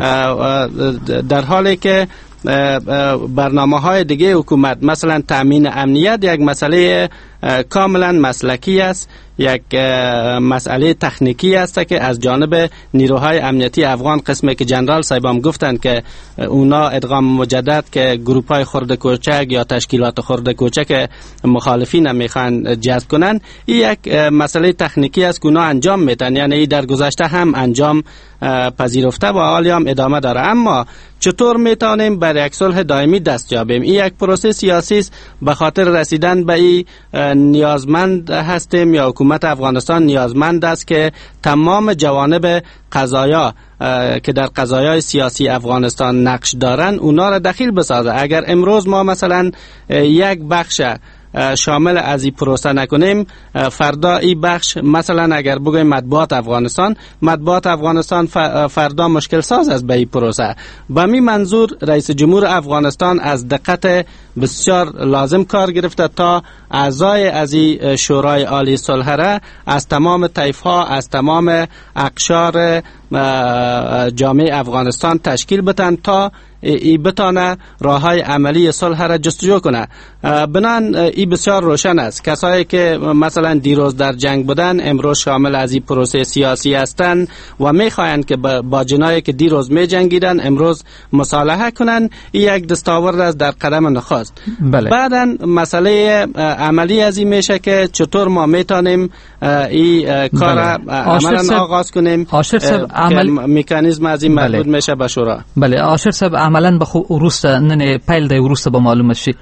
S12: در حالی که برنامه های دیگه حکومت مثلا تامین امنیت یک مسئله کاملا مسلکی است، یک مسئله تکنیکی است که از جانب نیروهای امنیتی افغان، قسمی که جنرال صاحبام گفتند که اونا ادغام مجدد که گروپ های خرد کوچک یا تشکیلات خرد کوچک مخالفین میخوان جذب کنن، این یک مسئله تکنیکی است که اونا انجام میدن، یعنی در گذشته هم انجام پذیرفته و حالی هم ادامه داره. اما چطور میتونیم بر یک صلح دائمی دست یابیم؟ این یک پروسه سیاسی است، به خاطر رسیدن به این نیازمند هستیم یا حکومت افغانستان نیازمند است که تمام جوانب قضایا که در قضایای سیاسی افغانستان نقش دارن اونا را دخیل بسازه. اگر امروز ما مثلا یک بخش شامل از این پروسه نکنیم، فردا این بخش مثلا اگر بگویم مطبوعات افغانستان، مطبوعات افغانستان فردا مشکل ساز است به این پروسه. به می منظور رئیس جمهور افغانستان از دقت بسیار لازم کار گرفته تا اعضای از این شورای عالی صلح را از تمام طیف‌ها، از تمام اقشار جامعه افغانستان تشکیل بتن تا ای بتانه راه های عملی صلح را جستجو کنه. بنان ای بسیار روشن است، کسایی که مثلا دیروز در جنگ بودن امروز شامل از این پروسه سیاسی هستند و میخواهند که با جنایی که دیروز می جنگیدن امروز مصالحه کنن، این یک دستاورد است در قدم نخست. آغاز.
S7: بله.
S12: بعداً مسئله عملی از این میشه که چطور ما میتونیم این کار عملاً آغاز کنیم
S7: که عمل...
S12: مکانیزم از این مربوط میشه به شورا.
S7: بله آشر صاحب عملاً به خو وروسته نن پیل دی وروسته به معلومه شي.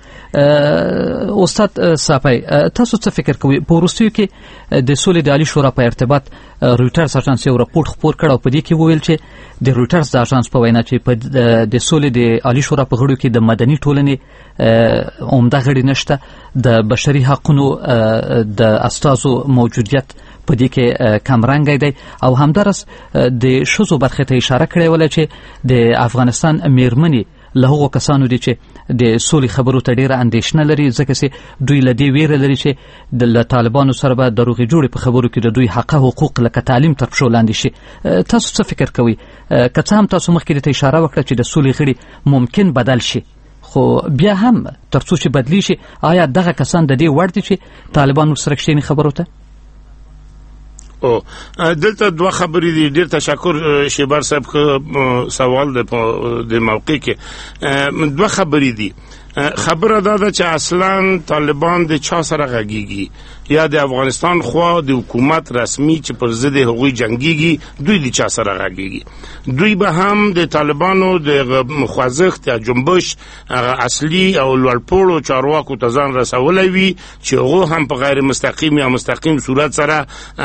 S7: استاد صاحب تاسو څه فکر کوئ په وروستیو کې د سولې د عالی شورا په ارتباط رويټرز اژانس یو راپورټ خپور کړ او په دې کې وویل چې د رويټرز د اژانس په وینا چې په د سولې د عالی شورا په غړو کې د مدني ټولنې عمده غړي نشته، د بشري حقوقو د استازو موجودیت په دې کې کم رنګ دی او همدارس د شوزو برخه ته اشاره کړې ولا چې د افغانستان میرمنې له هغو کسانو دي چې د سولې خبرو ته ډیره اندېښنه لري ځکه چې دوی له دې ویره لري چې د طالبانو سره به د روغې جوړې په خبرو کې د دوی حق حقوق لکه تعلیم تر پښو لاندې شي. تاسو څه فکر کوئ؟ که څه هم تاسو مخکې ته اشاره وکړه چې د سولې غړي ممکن بدل شي، خو بیا هم تر څو چې بدلی شي آیا دغه کسان د دې وړ دي چې طالبان ورسره کښېني خبرو ته؟
S10: او دلته دوه خبرې دي. ډیر تشکر شیبر صاحب سوال د موقع کې دوه خبرې دي. خبره دا ده چې اصلا طالبان د چا سره غږیږي یا د افغانستان خوا د حکومت رسمي چې پر ضد هغوی جنگيږي دوی د چا سره غږیږي. دوی به هم د طالبانو د مخوځښت یا جنبش اصلي او لوړپوړو چارواکو ته ځان رسولی وي چې هغه هم په غیر مستقیم یا مستقیم صورت سره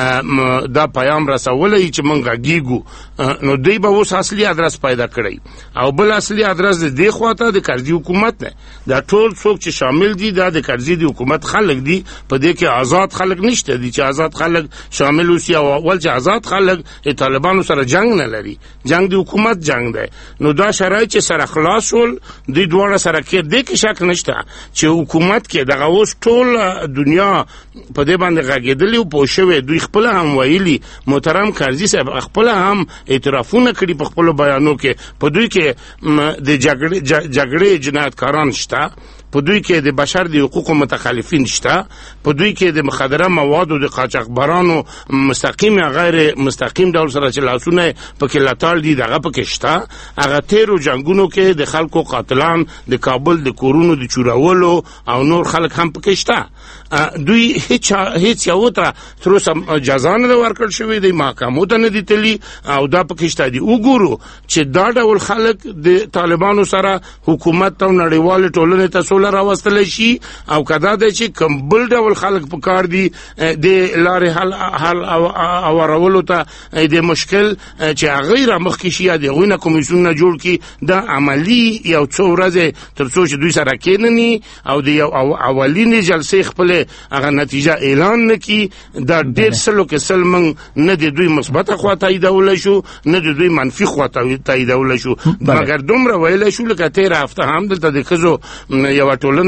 S10: دا پیام رسولی چې موږ غږیږو. نو دوی به اوس اصلي ادرس پیدا کړی او بل اصلي ادرس د دې خواته د کرزي حکومت نه. دا ټول څوک چې شامل دي دا د کرزي د حکومت خلک دي. په دې کې آزاد خلک نشته دي چې آزاد خلک شامل اوسي او اول چې آزاد خلک طالبانو سره جنگ نه لري، جنگ د حکومت جنگ دی. نو دا شرایط چې سره خلاص ول د دوه سره کې د کې شک نشته چې حکومت کې دغه اوس ټول دنیا په دې باندې غږیدلی او پوښوي. دوی خپل هم ویلي محترم کرزي صاحب خپل هم اعترافونه کړي په خپل بیانو کې. په دوی کې د جګړې جګړې جنایتکاران شته، په دوی کې د بشر د حقوقو متخلفین شته، په دوی کې د مخدره موادو د قاچاقبرانو مستقیم یا غیر مستقیم ډول سره چې لاسونه پکې لټال دي دغه پکې شته. هغه تیرو جنگونو کې د خلکو قاتلان د کابل د کورونو د چورولو او نور خلک هم پکې شته. دوی هیڅ هیڅ یو ته تر اوسه جزا نه ورکړل شوې د محکمو ته نه دي تللی او دا پکې شته دي. وګورو چې دا ډول خلک د طالبانو سره حکومت او نړیوال ټولنې ته سوله راوستل شي او کدا د چې کوم بل ډول خلک په کار دي د لارې حل حل او ورولو ته د مشکل چې غیر مخکې شي د غوینه کمیسیون جوړ کی دا عملی یو څو ورځې تر څو چې دوی سره کېنني او د یو اولینې جلسې خپل هغه نتیجه اعلان نکي. دا ډېر سلو کې سل من نه د دوی مثبت خوا تاییدول شو نه د دوی منفي خوا تاییدول شو، مګر دومره ویل شو لکه تیر هفته هم دلته د ښځو یو ټولنه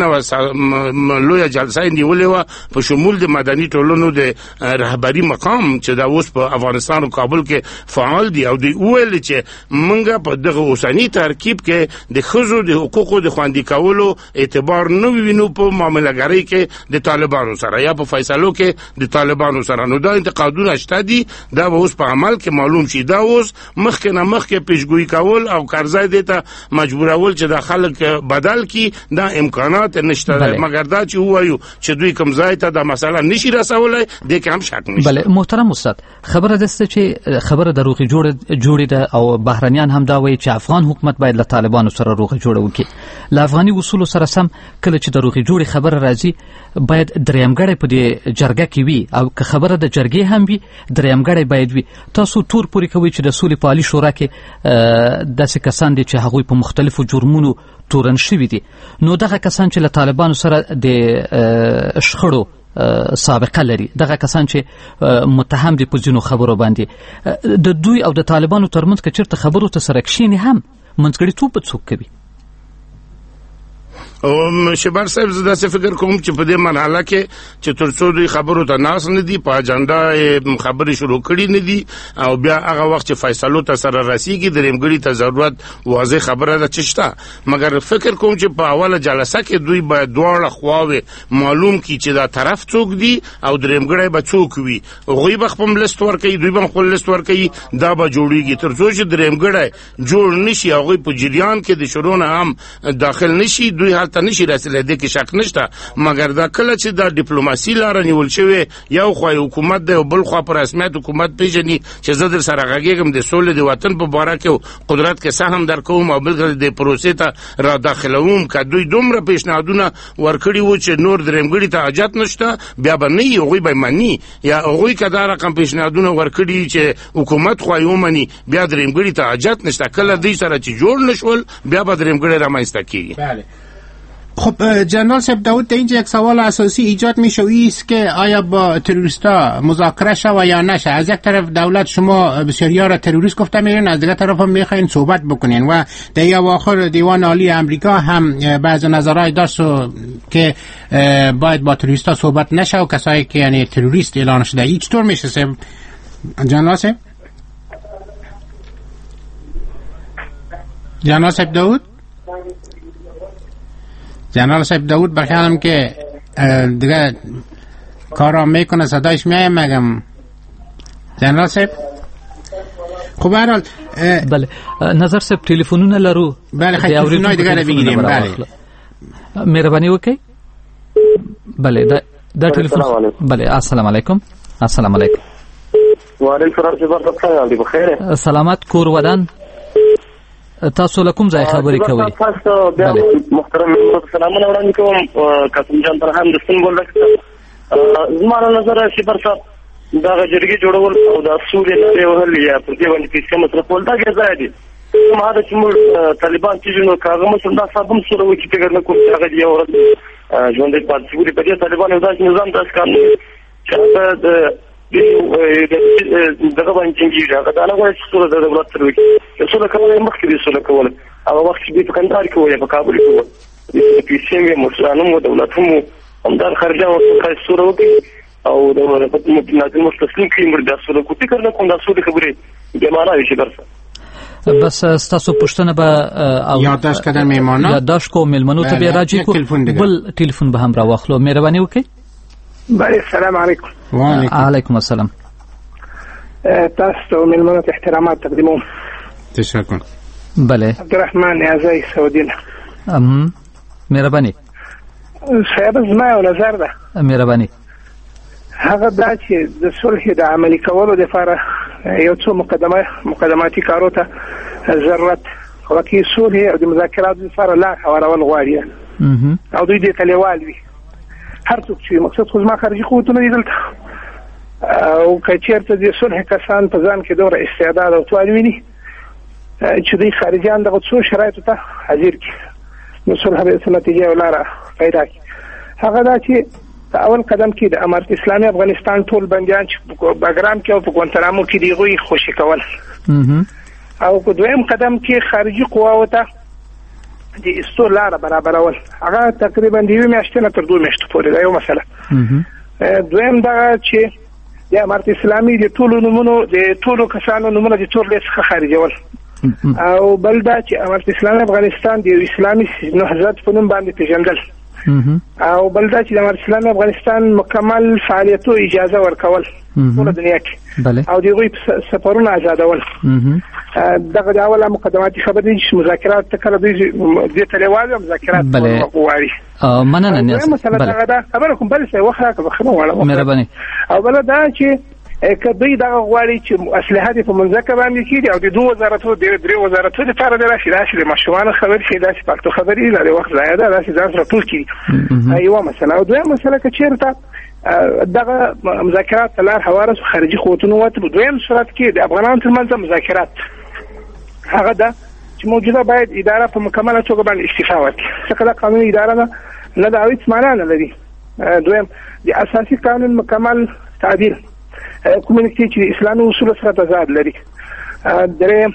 S10: لویه جلسه نیولې وه په شمول د مدني ټولنو د رهبري مقام چې دا اوس په افغانستان او کابل کې فعال دي او دوی وویل چې موږ په دغه اوسني ترکیب کې د ښځو د حقوقو د خوندي کولو اعتبار نه وینو په معاملهګرۍ کې د طالبانو سره یا په فیصلو کې د طالبانو سره. نو دا انتقادونه شته دي، دا به اوس په عمل کې معلوم شي. دا اوس مخکې نه مخکې پیشګویي کول او کرزی دې ته مجبورول چې دا خلک بدل کی دا امکانات نشته، مګر دا چې وایو چې دوی کوم ځای ته دا مسله نشي رسولای دې کې هم شک نشته.
S7: بله محترم استاد، خبره ده چې خبره د روغې جوړې جوړې ده او بهرنیان هم دا وایي چې افغان حکومت باید له طالبانو سره روغې جوړه وکړي. له افغاني اصولو سره سم کله چې د روغې جوړې خبره راځي باید دریمګړی په دې جرګه کې وي او که خبره د جرګې هم وي دریمګړی باید وي. تاسو تور پورې کوئ چې د سولې په عالي شورا کې داسې کسان دي چې هغوی په مختلفو جرمونو تورن شوي دي. نو دغه کسان چې له طالبانو سره د شخړو سابقه لري، دغه کسان چې متهم دي په ځینو خبرو باندې، د دوی او د طالبانو ترمنځ که چېرته خبرو ته سره کښېني هم منځګړیتوب به څوک کوي؟
S10: او شبر صاحب زه داسې فکر کوم چې په دې مرحله کې چې تر څو دوی خبرو ته ناس نه دي، په اجنډا خبرې شروع کړي نه دي او بیا هغه وخت چې فیصلو ته سره رسیږي درېمګړي ته ضرورت واضح خبره ده چې شته. مګر فکر کوم چې په اوله جلسه کې دوی باید دواړه خواوې معلوم کړي چې دا طرف څوک دي او درېمګړی به څوک وي. هغوی به خپل لیست ورکوي، دوی به خپل لیست ورکوي، دا به جوړیږي. تر څو چې درېمګړی جوړ نشي هغوی په جریان کې د شروع نه هم داخل نشي، دوی افغانستان ته نشي رسیدلی د کې شک نشته مګر دا کله چې دا ډیپلوماسي لار نیول شوی یو خو حکومت دی او بل خو په رسمیت حکومت پیژني چې زه در سره غږیږم د سولې د وطن په باره کې قدرت کې سهم درکوم او بل د پروسې ته را داخلوم که دوی دومره پیشنهادونه ورکړي وو چې نور درېمګړي ته حاجت نشته بیا به نه وي هغوی به مني یا هغوی که دا رقم پیشنهادونه ورکړي چې حکومت خو یې ومني بیا درېمګړي ته حاجت نشته کله دوی سره چې جوړ نشول بیا به درېمګړی رامنځته کیږي.
S9: بله. خب جنرال صاحب داود در اینجا یک سوال اساسی ایجاد می شود است که آیا با تروریستا مذاکره شود یا نشه. از یک طرف دولت شما بسیاریا را تروریست گفته میرین، از دیگر طرف هم میخواین صحبت بکنین و در اواخر دیوان عالی امریکا هم بعض نظرهای داشت که باید با تروریستا صحبت نشه و کسایی که یعنی تروریست اعلان شده. این چطور میشه صاحب جنرال صاحب؟ جنرال صاحب داود جنرال صاحب داود بخیالم که دیگه کارام میکنه صدایش میایم مگم جنرال صاحب. خب برحال
S7: بله نظر صاحب تلفنونه لرو
S9: بله خیلی تلفنهای دیگه رو بگیریم. بله
S7: مهربانی وکي بله دا دا تلفن بله السلام علیکم. السلام علیکم.
S13: وعلیکم السلام ورحمة الله.
S7: سلامت کور ودان تاسو لکم ځای خبرې کوي.
S13: تاسو بیا محترم سلامونه وړاندې کوم قاسم جان ترحم د سپین ګل زما له نظره شپر صاحب دا جرګې جوړول او دا سوري لري وهل یا په دې باندې پیسې مصرف ول دا ځای دي ما دا چې موږ طالبان چې نو کاغه مسل دا صاحب سره و چې فکر نه کوم چې هغه یو ورځ ژوندې پاتې شي په دې طالبان یو داسې نظام تاسو کار نه چې د دغه باندې چې هغه دا نه غواړي چې ټول د دولت سره وکړي څه کوي مخکې دې څه کوي او وخت چې په کندهار کې وي په کابل کې وي د پیسې مې مسلمانانو دولت هم همدار خارجه او څه سره وکړي او د نظام مستسلم کړي مردا سره کوټی کړنه کوم دا څه خبرې د معنا شي درسه
S7: بس ستاسو پښتنه به
S9: او یادداشت کړه میمانه
S7: یادداشت کوم ملمنو ته به راځي کو بل ټلیفون به هم را واخلو مهرباني وکړئ.
S14: بله السلام علیکم.
S7: وعلیکم السلام.
S14: تاسو ملمنو ته احترامات تقدیموم.
S9: تشکر.
S7: بله
S14: عبدالرحمن اعزای سعودی.
S7: ام مهرباني.
S14: صاحب زما یو نظر ده.
S7: مهرباني.
S14: هغه دا چې د صلح د عملي کولو لپاره یو څو مقدمه مقدماتي کارو ته ضرورت وکړي صلح او د مذاکراتو لپاره لار هوارول غواړي او دوی دې کلیوال وي هر څوک چې مقصد خو زما خارجي قوتونه دي دلته او که چېرته د صلح کسان په ځان کې دومره استعداد او توان ویني چې دوی خارجیان دغه څو شرایطو ته حاضر کړي نو صلح به څه نتیجه او لاره پیدا کړي. هغه دا چې اول قدم کې د امارت اسلامي افغانستان ټول بنديان چې په باګرام کې او په ګوانتانامو کې دی غوي خوشي کول او په دویم قدم کې خارجي قواو ته د استو لار برابرول هغه تقریبا د یو میاشتې نه تر دوه میاشتو پورې دا یو مسله. دویم دا چې د امارت اسلامي د ټولو نمونو د ټولو کسانو نمونه د ټول څخه خارجول او بل دا چې امارت اسلامي افغانستان د اسلامي نهضت په نوم باندې پیژندل او بل دا چې د امارت اسلامي افغانستان مکمل فعالیتو اجازه ورکول ټول دنیا کې او دغه سفرونه آزادول دغه د اوله مقدماتي خبرې چې مذاکرات تکړه دي د تلوازه مذاکرات غواړي
S7: مننه نه
S14: مثلا دا خبره کوم بل څه وخت به خبره وړه
S7: مهرباني
S14: او بل دا چې کدی دا غواړي چې اصلاحات په منځکه باندې کیږي او د دوه وزارتو د درې وزارتو لپاره د راشي راشي د مشروعانه خبرې شي داسې پښتو خبرې لري وخت ضایع ده داسې ځان سره ټول کیږي ایوه مثلا او دویم مسله که چیرته دغه مذاکرات لار حوارس خارجي قوتونو وته په دویم صورت کې د افغانانو ترمنځ مذاکرات هغه ده چې موجوده باید اداره په مکمله توګه باندې استعفا ورکړي څنګه قانوني اداره نه نه دا هیڅ معنا نه لري. دویم د اساسي قانون مکمل تعدیل کومنیټي چې اسلامي اصول سره تضاد لري. درې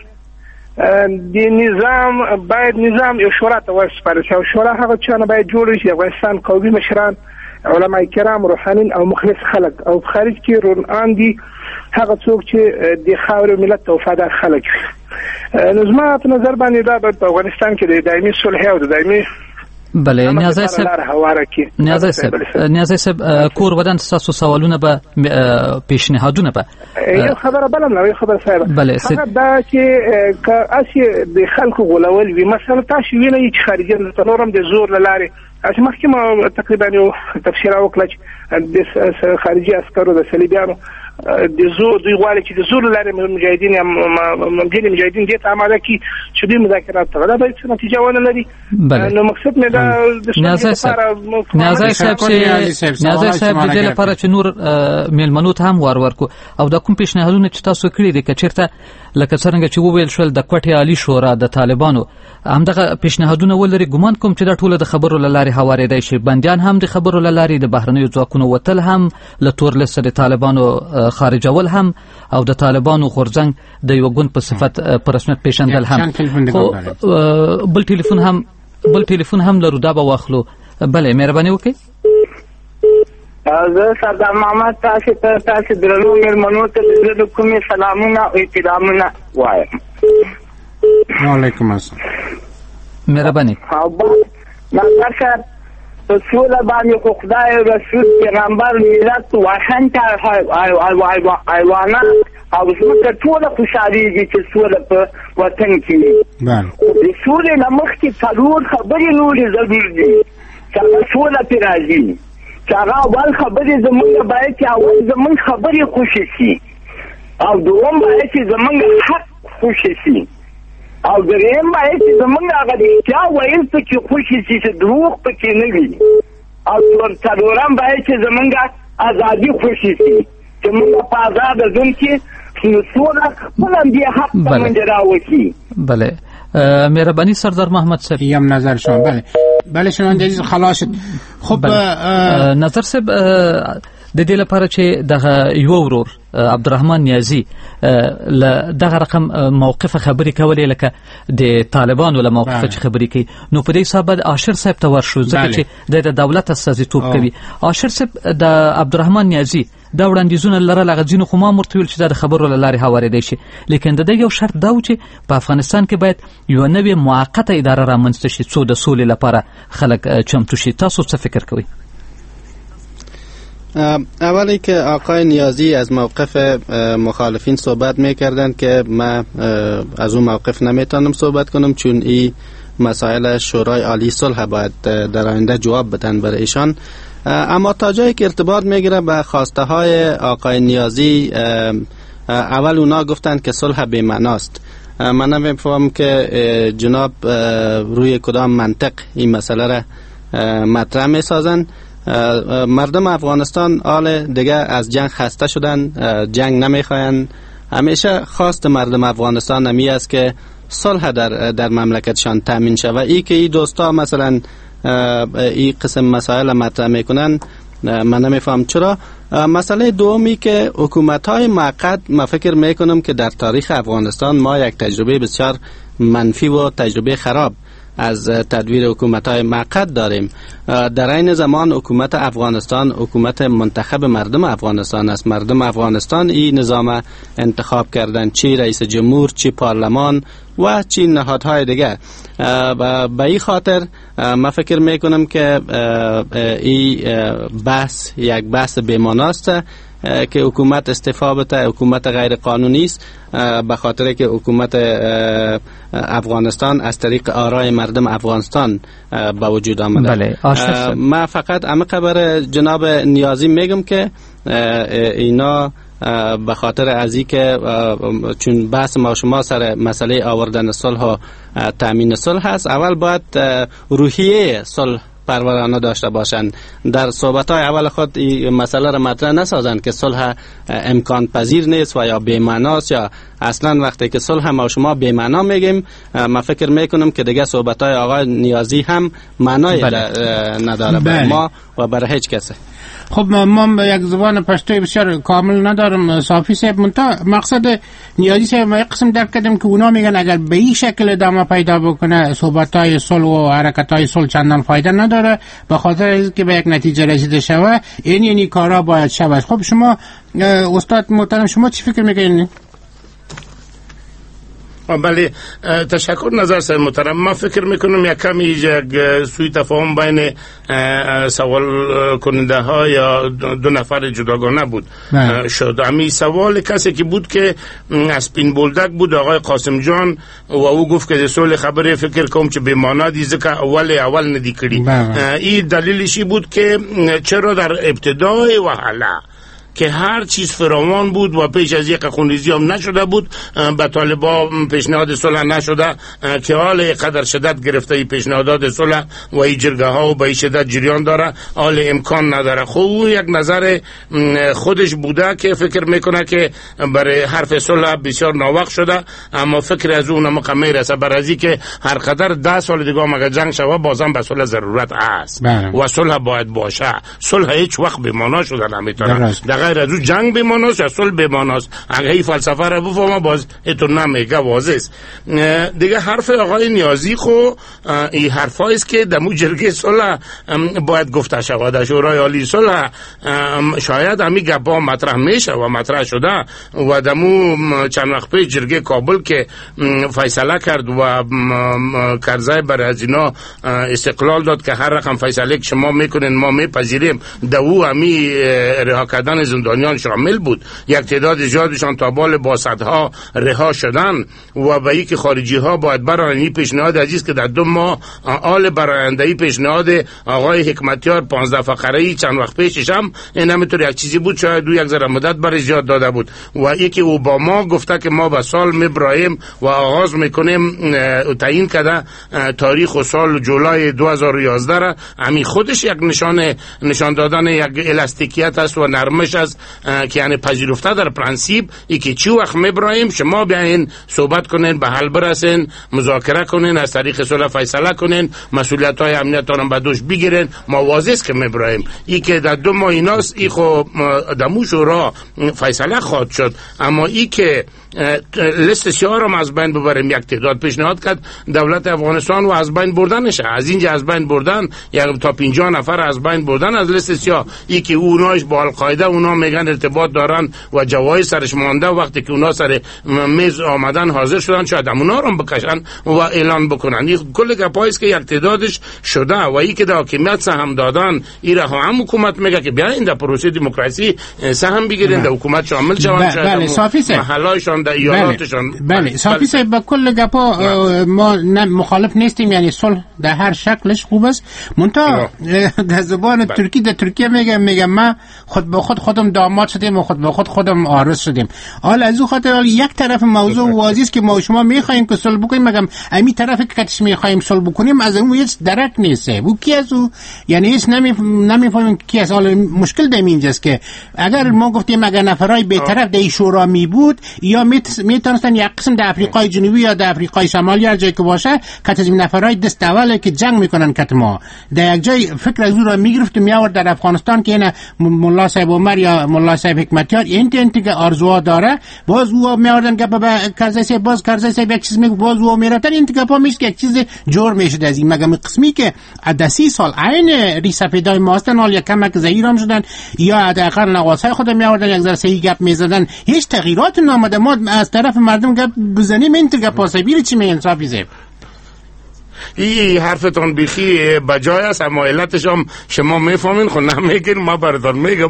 S14: د نظام باید نظام یو شورا ته ورسپارل شي او شورا هغه چانه باید جوړ شي افغانستان قومي مشران علماء کرام روحانین او مخلص خلک او خارج کې روان دي هغه څوک چې د خاور ملت او وفادار خلک نو زما په نظر باندې دا په افغانستان کې د دایمي صلح او د دایمي
S7: بله نیازی صاحب نیازی صاحب نیازی صاحب کور ودان تاسو سوالونه به پیشنهادونه به
S14: یو خبره بلم نو یو خبره صاحب
S7: بله
S14: هغه دا چې که اسی د خلکو غولول وي مثلا تاسو وینئ چې خارجي تنورم د زور لاره چې مخکې ما تقریبا یو تفسیر وکړ چې د خارجي عسکرو د صلیبیانو د زور دوی غواړي چې د زور لاره مجاهدین ممکن مجاهدین دې ته آماده کی چې دوی مذاکرات ته دا به څه نتیجه ونه لري نو مقصد مې دا د
S7: نیازی صاحب نیازی صاحب چې نیازی صاحب د دې لپاره چې نور میلمنو ته هم ور ورکو او دا کوم پیشنهادونه چې تاسو کړی دي چې چیرته لکه څنګه چې وویل شول د کوټې عالی شورا د طالبانو همدغه پیشنهادونه ولري ګمان کوم چې دا ټول د خبرو لارې هوارېدای شي بنديان هم د خبرو لارې د بهرنیو ځواکونو وتل هم له تور لسته د طالبانو خارجول هم او د طالبانو غورځنګ د یو ګوند په صفت پر رسمیت پیژندل هم بل ټلیفون هم بل ټلیفون هم لرو دا به واخلو بله مهرباني وکړئ
S15: زه سردار محمد تاسو ته تاسو درنو مېلمنو ته د کومې سلامونه او احترامونه وایم
S9: وعلیکم السلام
S7: مهرباني
S15: نظر صاحب په سوله باندې خو خدای رسول پیغمبر ملت وحن ته حیوانات او زموږ ټول خوشاليږي چې سوله په وطن کې د سولې نه مخکې څلور خبرې نورې ضروري دي چې سوله پرې راځي چې هغه اول خبرې زمونږ باید چې اول زمونږ خبرې خوشې شي او دوم باید چې زمونږ حق خوشې شي او دریم باید چې زمونږ هغه د احتیا ویل پکې خوشې شي چې دروغ پکې نه وي او څلورم باید چې زمونږ ازادي خوشې شي چې موږ په ازاده ژوند کې سوله خپل هم دې حق ته منځ راوځي.
S7: بله مهربانی سردار محمد صاحب
S9: یم نظر شما. بله بله شنونده عزیز خلاص شد. خب
S7: نظر صاحب د دې لپاره چې دغه یو ورور عبدالرحمن نیازی دغه رقم موقف خبرې کولې لکه د طالبانو له موقف چې خبرې کوي نو په دې حساب باندې عاشر صاحب ته ورشو ځکه چې د دولت استازیتوب کوي. عاشر صاحب د عبدالرحمن نیازی دا وړاندیزونه لرل هغه ځینو خو ما مرته ویل چې دا د خبرو له لارې هوارېدی شي لیکن د دې یو شرط دا و چې په افغانستان کې باید یو نوې موقته اداره رامنځته شي څو د سولې لپاره خلک چمتو شي. تاسو څه فکر کوئ؟
S12: اولی که آقای نیازی از موقف مخالفین صحبت میکردن که من از اون موقف نمیتونم صحبت کنم چون این مسائل شورای عالی صلح باید در آینده جواب بدن برای ایشان. اما تا جایی که ارتباط میگیره به خواسته های آقای نیازی اول اونا گفتن که صلح بی معناست. من نمیفهم که جناب روی کدام منطق این مسئله را مطرح میسازن. مردم افغانستان حال دیگه از جنگ خسته شدن، جنگ نمیخواین. همیشه خواست مردم افغانستان نمی است که صلح در در مملکتشان تامین شود. ای که ای دوستا مثلا این قسم مسائل مطرح میکنن من نمیفهم چرا. مسئله دومی که حکومت‌های موقت من فکر میکنم که در تاریخ افغانستان ما یک تجربه بسیار منفی و تجربه خراب از تدویر حکومت‌های موقت داریم. در این زمان حکومت افغانستان حکومت منتخب مردم افغانستان است. مردم افغانستان این نظام انتخاب کردن، چی رئیس جمهور، چی پارلمان و چی نهادهای دیگه. به این خاطر من فکر میکنم که این بحث یک بحث بی‌معناست که حکومت استعفا بده، حکومت غیر قانونی است به خاطر که حکومت افغانستان از طریق آرای مردم افغانستان به وجود آمده.
S7: بله.
S12: من فقط اما خبر جناب نیازی میگم که اینا به خاطر از این که چون بحث ما شما سر مسئله آوردن صلح و تامین صلح هست، اول باید روحیه صلح پرورانه داشته باشند. در صحبت‌های اول خود این مسئله را مطرح نسازند که صلح امکان پذیر نیست و یا بی‌معناست یا اصلا وقتی که صلح ما شما بی‌معنا میگیم من فکر میکنم که دیگه صحبت‌های آقای نیازی هم معنای نداره برای ما و برای هیچ کسی.
S9: خب ما یک زبان پشتوی بسیار کامل ندارم صافی صاحب، منتها مقصد نیازی صاحب ما یک قسم درک کردم که اونا میگن اگر به این شکل ادامه پیدا بکنه صحبت‌های صلح و حرکت‌های صلح چندان فایده نداره به خاطر اینکه به یک نتیجه رسیده شوه این یعنی کارا باید شود. خب شما استاد محترم شما چی فکر میکنید؟
S10: بله تشکر نظر سر محترم. من فکر میکنم یک کمی یک سوی تفاهم بین سوال کننده ها یا دو نفر جداگانه بود نه. شد امی سوال کسی که بود که از پین بولدک بود آقای قاسم جان و او گفت که صلح خبری فکر کنم چه بیمانا دیزه که اول اول ندی کردی. این دلیلشی بود که چرا در ابتدای وحله که هر چیز فراوان بود و پیش از یک خونریزی هم نشده بود به طالبا پیشنهاد صلح نشده که حال قدر شدت گرفته ای پیشنهادات صلح و ای جرگه ها و به ای شدت جریان داره حال امکان نداره. خب او یک نظر خودش بوده که فکر میکنه که برای حرف صلح بسیار ناوقت شده اما فکر از اون نمقه میرسه بر ازی که هر قدر ده سال دیگه مگه جنگ شوه بازم به صلح ضرورت هست و صلح باید باشه. صلح هیچ وقت بمانا شده نمیتونه غیر از اون جنگ بماناست یا صلح بماناست. اگه این فلسفه را بفهمه باز ایتون نمیگه واضح است. دیگه حرف آقای نیازی خو این حرفایی است که دمو جرگه صلح باید گفته شود. شورای عالی صلح شاید همین گپا مطرح میشه و مطرح شده و دمو چند وقت پیش جرگه کابل که فیصله کرد و کرزی برای از اینا استقلال داد که هر رقم فیصله که شما میکنین ما میپذیریم دو همی رها کردن زندانیان شامل بود. یک تعداد زیادشان تا بال باسدها رها شدن و به یک خارجی ها باید برای این پیشنهاد عزیز که در دو ماه آل برایندهی پیشنهاد آقای حکمتیار پانزده فقره‌ای چند وقت پیشش هم این همینطور یک چیزی بود شاید دو یک ذره مدت برای زیاد داده بود و یکی اوباما گفته که ما به سال میبرایم و آغاز میکنیم تعیین کرده تاریخ و سال جولای دو هزار و یازده را. همین خودش یک نشان نشان دادن یک الاستیکیت است و نرمش است که یعنی پذیرفته در پرنسیپ ای که چی وقت میبرایم شما بیاین صحبت کنین به حل برسین مذاکره کنین از طریق صلح فیصله کنین مسئولیت های امنیتتان به دوش بگیرین ما واضح است که میبرایم. ای که در دو ماه ایناست ای خو دمو شورا فیصله خواهد شد اما ای که لیست سیاه را از بین ببریم یک تعداد پیشنهاد کرد دولت افغانستان و از بین بردنشه. از اینجا از بین بردن یعنی تا پنجاه نفر از بین بردن از لیست سیاه ای که اونایش با القاعده اونا میگن ارتباط دارن و جوای سرش مانده وقتی که اونا سر میز آمدن حاضر شدن شاید اونا رو بکشن و اعلان بکنن. این کل گپایست که یک تعدادش شده و ای که در حاکمیت سهم دادن این را هم حکومت میگه که بیاین در پروسه دموکراسی سهم بگیرین در حکومت شامل شون
S9: بله صافی
S10: محلایشان در ایالاتشان.
S9: بله صافی صاحب با کل گپا ما مخالف نیستیم یعنی صلح در هر شکلش خوب است منتها در زبان ترکی در ترکیه میگه میگه ما خود به خود خودم داماد شدیم و خود به خود خودم عارض شدیم. حالا از اون خاطر یک طرف موضوع واضحه است که ما شما میخوایم که صلح بکنیم مگم همین طرفی که کاتش میخوایم صلح بکنیم از اون هیچ درک نیست. او کی از او یعنی هیچ نمی نمیفهمیم کی از. حالا مشکل در اینجاست که اگر ما گفتیم اگر نفرای به طرف در شورا می بود یا میتونستن یک قسم در افریقای جنوبی یا در افریقای شمالی هر جایی که باشه که از این نفرای دست اوله که جنگ میکنن که ما در یک جای فکر از او را میگرفت میآورد در افغانستان که اینا ملا صاحب عمر یا ملا صاحب حکمتیار این تنتی که آرزوها داره باز او میآوردن که به کرزی صاحب باز کرزی صاحب یک چیز میگه باز او میرفتن این که پا میشه که یک چیز جور میشه از این مگه قسمی که از سی سال عین ریسپیدای ماستن حال یک کمک زهیرام شدن یا حداقل نقاصای خود میآوردن یک ذره صحیح گپ میزدن هیچ تغییرات نامده. ما از طرف مردم گپ بزنیم این گپ پاسبیل چی میگن صافی زیب
S10: این حرفتون بیخی بجای است اما علتش هم شما میفهمین خود نمیگین ما براتون میگم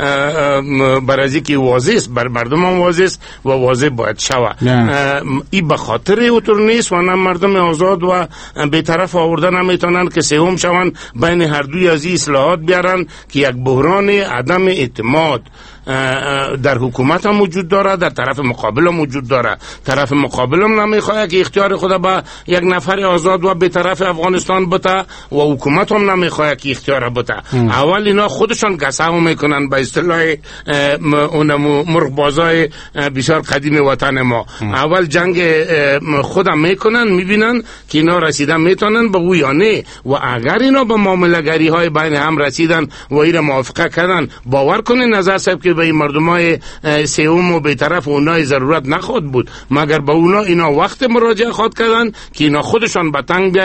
S10: برای که واضح است بر مردم هم واضح است و واضح باید شوه. این به خاطر اوتر نیست و نه مردم آزاد و به طرف آوردن نمیتونن که سوم شون بین هر دوی از این اصلاحات بیارن که یک بحران عدم اعتماد در حکومت هم وجود داره در طرف مقابل هم وجود داره. طرف مقابل هم نمیخواه که اختیار خود با یک نفر آزاد و به طرف افغانستان بته و حکومت هم نمیخواه که اختیار بته. اول اینا خودشان قسم میکنن به اصطلاح اون مرغ بازای بسیار قدیم وطن ما. اول جنگ خودم میکنن میبینن که اینا رسیدن میتونن به او یا نه و اگر اینا به معامله‌گری های بین هم رسیدن و اینا موافقه کردن باور کنین نظر صاحب که به این مردمای سوم و به طرف اونای ضرورت نخواد بود مگر به اونا اینا وقت مراجعه خواد کردن که اینا خودشان به تنگ بیاین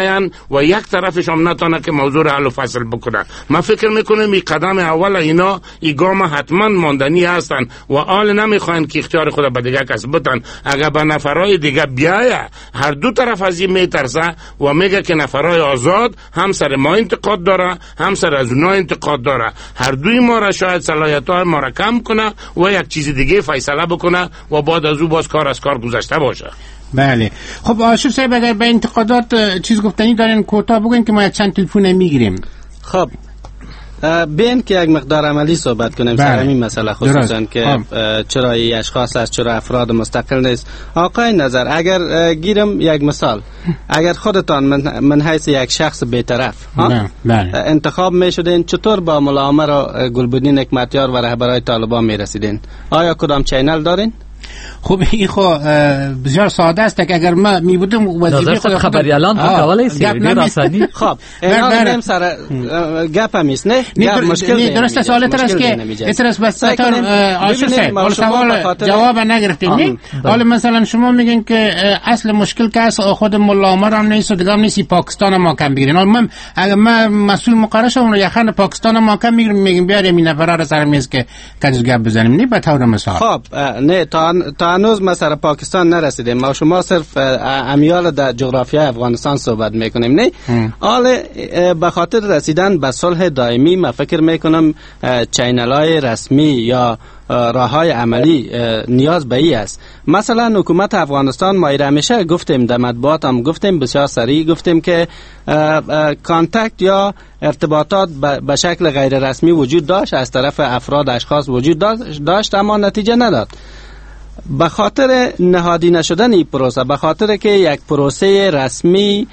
S10: بیاین و یک طرفش هم نتونه که موضوع حل و فصل بکنه. من فکر میکنم این قدم اول اینا این گام حتما ماندنی هستن و آل نمیخواین که اختیار خود به دیگه کس بتن. اگر به نفرای دیگه بیایه هر دو طرف از این میترسه و میگه که نفرای آزاد هم سر ما انتقاد داره هم سر از اونا انتقاد داره، هر دوی ما را شاید صلاحیت های ما را کم کنه و یک چیز دیگه فیصله بکنه و بعد از او باز کار از کار گذشته باشه.
S9: بله. خب آشوف صاحب اگر به انتقادات چیز گفتنی دارین کوتاه بگوین که ما یک چند تلفن میگیریم.
S12: خب بین که یک مقدار عملی صحبت کنیم سر همین مسئله، خصوصا که چرا این اشخاص است، چرا افراد مستقل نیست. آقای نظر اگر گیرم یک مثال، اگر خودتان من, من حیث یک شخص بی‌طرف انتخاب می شدین، چطور با ملا عمر گلبدین حکمتیار و رهبرای طالبان می رسیدین؟ آیا کدام چینل دارین؟
S9: خب این خو بسیار ساده است که اگر ما می بودم وظیفه خود
S7: خبریالان کاولی سیدی راسانی.
S12: خب اینا نیم سر گپ هم است نه گپ مشکل
S9: نیست. درست سوال تر است که اترس بس تر آشوب سوال جواب نگرفتیم. نه حالا مثلا شما میگین که اصل مشکل که است خود ملا عمر هم نیست و دیگه هم نیست پاکستان ما کم بگیرین. حالا من اگر ما مسئول مقرر شوم یخن پاکستان ما کم میگیریم میگیم بیاریم این نفر را سر میز که کج گپ بزنیم. نه به طور مثال.
S12: خب نه تا تا هنوز ما سر پاکستان نرسیدیم. ما شما صرف امیال در جغرافیای افغانستان صحبت میکنیم. نه حال به خاطر رسیدن به صلح دائمی ما فکر میکنم چینل‌های رسمی یا راههای عملی نیاز به ای است. مثلا حکومت افغانستان ما ایره همیشه گفتیم در مطبوعات هم گفتیم بسیار سریع گفتیم که کانتکت یا ارتباطات به شکل غیر رسمی وجود داشت، از طرف افراد اشخاص وجود داشت اما نتیجه نداد. به خاطر نهادی نشدن این پروسه، به خاطر که یک پروسه رسمی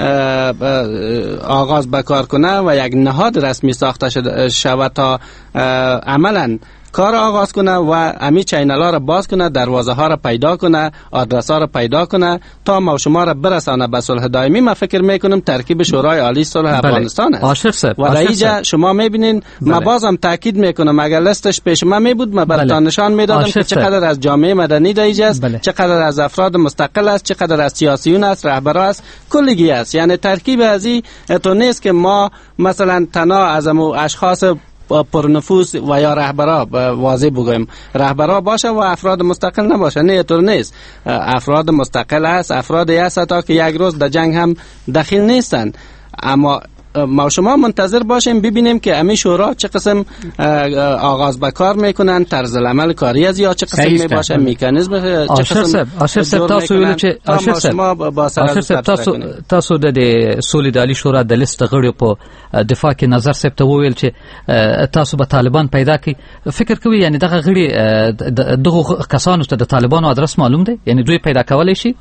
S12: آغاز بکار کنه و یک نهاد رسمی ساخته شود تا عملا کار آغاز کنه و امی چینل ها را باز کنه، دروازه ها را پیدا کنه، آدرس ها را پیدا کنه تا ما شما را برسانه به صلح دائمی. من فکر میکنم ترکیب شورای عالی صلح افغانستان است و رئیس شما میبینین. ما بازم تاکید میکنم اگر لستش پیش ما میبود ما براتون نشان میدادم که چقدر از جامعه مدنی رئیس است، چقدر از افراد مستقل است، چقدر از سیاسیون است، رهبران است، کلگی است. یعنی ترکیب از این تو نیست که ما مثلا تنها از اشخاص پرنفوذ و یا رهبرا واضح بگویم رهبرا باشه و افراد مستقل نباشه. نه اینطور نیست. افراد مستقل است، افرادی است تا که یک روز در جنگ هم دخیل نیستن. اما ما شما منتظر باشیم ببینیم که امی شورا چه قسم آغاز به کار میکنن، طرز العمل کاری از یا چه قسم میباشه، مکانیزم چه قسم.
S7: آشر سب تاسو ویل چې آشر سب آشر سب تاسو تاسو د سولیدالي شورا د لیست غړو په دفاع کې نظر سب ته ویل چې تاسو به طالبان پیدا کی فکر کوي، یعنی دغه غړي دغه کسانو ته د طالبانو ادرس معلوم دی، یعنی دوی پیدا کولای شي؟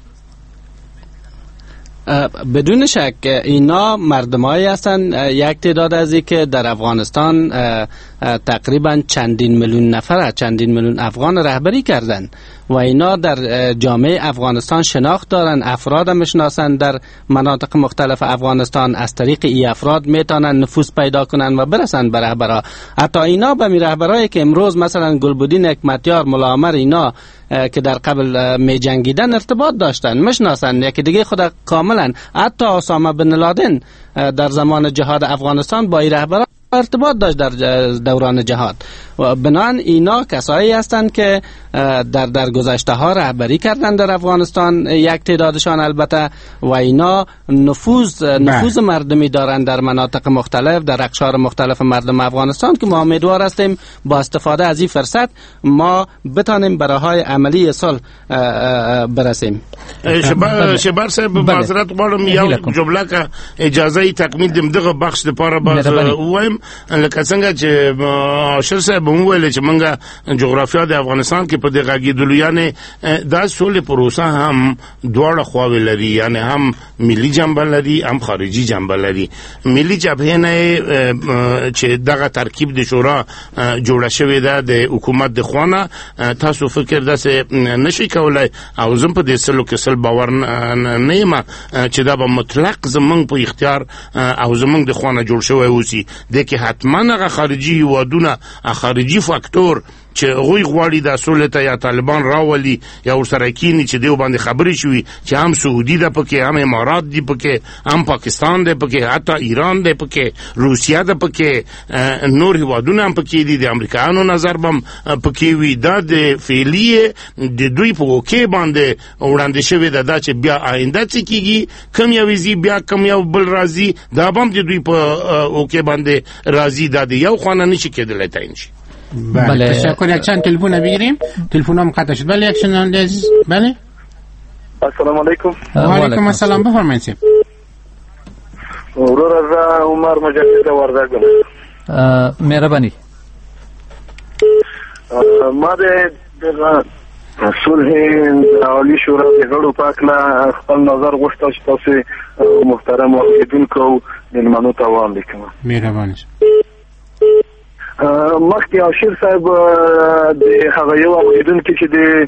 S12: بدون شک اینا مردمایی هستند، یک تعداد از این که در افغانستان تقریبا چندین میلیون نفر چندین میلیون افغان رهبری کردن و اینا در جامعه افغانستان شناخت دارن، افراد میشناسن در مناطق مختلف افغانستان. از طریق این افراد میتونن نفوذ پیدا کنن و برسن به رهبرا. حتی اینا به می رهبرایی که امروز مثلا گلبدین حکمتیار، ملا عمر اینا که در قبل می جنگیدن ارتباط داشتن، میشناسن. یکی دیگه خود کاملا حتی اسامه بن لادن در زمان جهاد افغانستان با این رهبرا ارتباط داشت در دوران جهاد. و بنان اینا کسایی هستند که در در گذشته ها رهبری کردن در افغانستان، یک تعدادشان البته، و اینا نفوذ نفوذ مردمی دارند در مناطق مختلف، در اقشار مختلف مردم افغانستان که ما امیدوار هستیم با استفاده از این فرصت ما بتانیم به راههای عملی صلح برسیم.
S10: شبر صاحب معذرت غواړم یو جمله که اجازه تکمیل دم دغه بخش لپاره باز وایم، لکه څنګه چې شر صاحب وویل چې موږ جغرافیا د افغانستان کې په دغه کېدلو دا سولې پروسه هم دواړه خواوې لري، یعنی هم ملي جنبه لري هم خارجي جنبه لري. ملي جبهه نه چې دغه ترکیب د شورا جوړه شوې ده د حکومت د خوانه، تاسو فکر داسې نشي کولای او زم په دې سلو کې سل باور نه یم چې دا به مطلق زمونږ په اختیار او زمونږ د خوانه جوړ شوی اوسي. د کې حتما هغه خارجي هیوادونه خارجي فاکتور چې غوي غواړي د سولې ته یا طالبان راولي یا ورسره کینی چې دیو باندې خبرې شوي چې هم سعودي ده پکې، هم امارات دي پکې، هم پاکستان ده پکې، حتی ایران ده پکې، روسیا ده پکې، نور هیوادونه هم پکې دي، د امریکایانو نظر بم پکې وي. دا د فعلی د دوی په وکي باندې وړاندې شوی ده دا چې بیا آینده څه کیږي، کم یو ویزي بیا کم یو بل راځي، دا بم د دوی په وکي باندې راځي، دا د یو خانه نشي کېدلی تعین شي.
S9: بله تشکر. یک چند تلفن بگیریم. تلفن هم قطع شد. بله یک شنونده عزیز. بله
S16: السلام علیکم.
S9: و علیکم السلام. بفرمایید سید.
S16: ورور از عمر مجدد وردگم.
S7: مهربانی.
S16: ما د صلح عالی شورا د غړو په اړه خپل نظر غوښتل چې تاسو محترم اوریدونکو مېلمنو ته وړاندې کوم.
S9: مهرباني.
S16: مخکې عاشر صاحب د هغه یو اوریدونکي چې د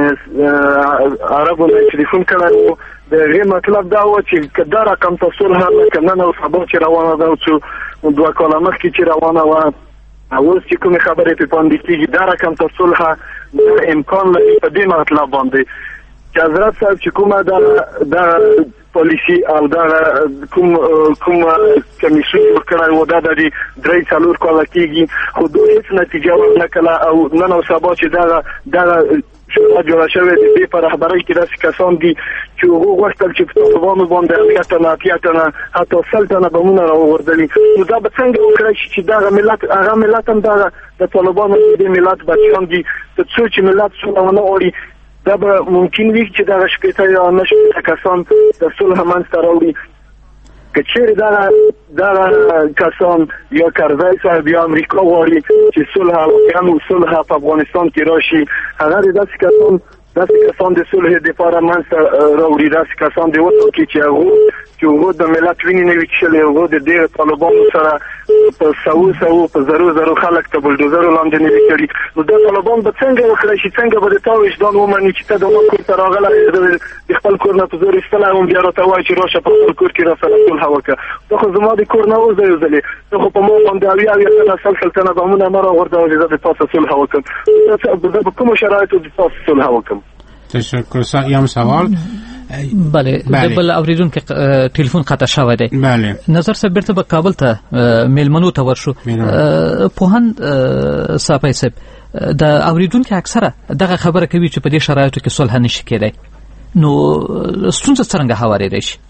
S16: عربو نه ټلیفون کړی و د هغې مطلب دا و چې دا رقم ته صلح لکه نن او سبا چې روانه ده چې دوه کاله مخکې چې روانه وه اوس چې کومې خبرې پرې باندې کېږي دا رقم ته صلح امکان لري په دې مطلب باندې چې حضرت صاحب چې کومه دا پالیسی او دا کوم کوم کمیسیون جوړ کړی و دا د درې څلور کاله کېږي خو دوی هېڅ نتیجه ورنه کړله او نن او سبا چې دغه دغه شورا جوړه شوې د دې په رهبرۍ کې داسې کسان دي چې هغوی غوښتل چې په طالبانو باندې اتیا تنه اتیا تنه حتی سل تنه بمونه راوغورځوي. نو دا به څنګه وکړی شي چې دغه ملت هغه ملت هم دغه د طالبانو د ملت بچیان دي تر څو چې ملت سوله ونه غواړي دا به ممکن وي چې دغه شپېته یا نه شپېته کسان د صلح منځته راوړي. که چیرې دغه دغه کسان یا کرزی صاحب یا امریکا غواړي چې صلح واقعا صلح په افغانستان کې راشي هغه د داسې کسان داسې کسان د صلح دپاره منځته راوړي، داسې کسان د وټاکي چې هغوی چې هغوی د ملت وینې نه وي څښلې، هغوی د دې طالبانو سره په سوو سوو په زرو زرو خلک ته بلډوزرو لاندې نه وي کړي. نو دا طالبان به څنګه وکړی شي، څنګه به د تا وجدان ومني چې ته د ما کور ته راغلی د خپل کور نه په زور ایستلی وم بیا راته وایي چې راشه په خپل کور کې راسره صلح وکړه. ته خو زما د کور نه وځه یو ځلې ته خو په ما باندې اویا اویا تنه سل سل تنه بمونه مه راغورځوه چې زه د تا سره صلح وکړم. زه په کومو شرایطو د تا سره صلح وکړم.
S9: تشکر. یم سوال.
S7: بله د بل اوریدونکو ټلیفون قطع شوی دی.
S9: بله
S7: نظر صاحب بیرته به کابل ته میلمنو ته ورشو. پوهاند صافی صاحب د اوریدونکو اکثره دغه خبره کوي چې په دې شرایطو کې صلح نشي کېدی، نو ستونزه څرنګه هوارېدی شي؟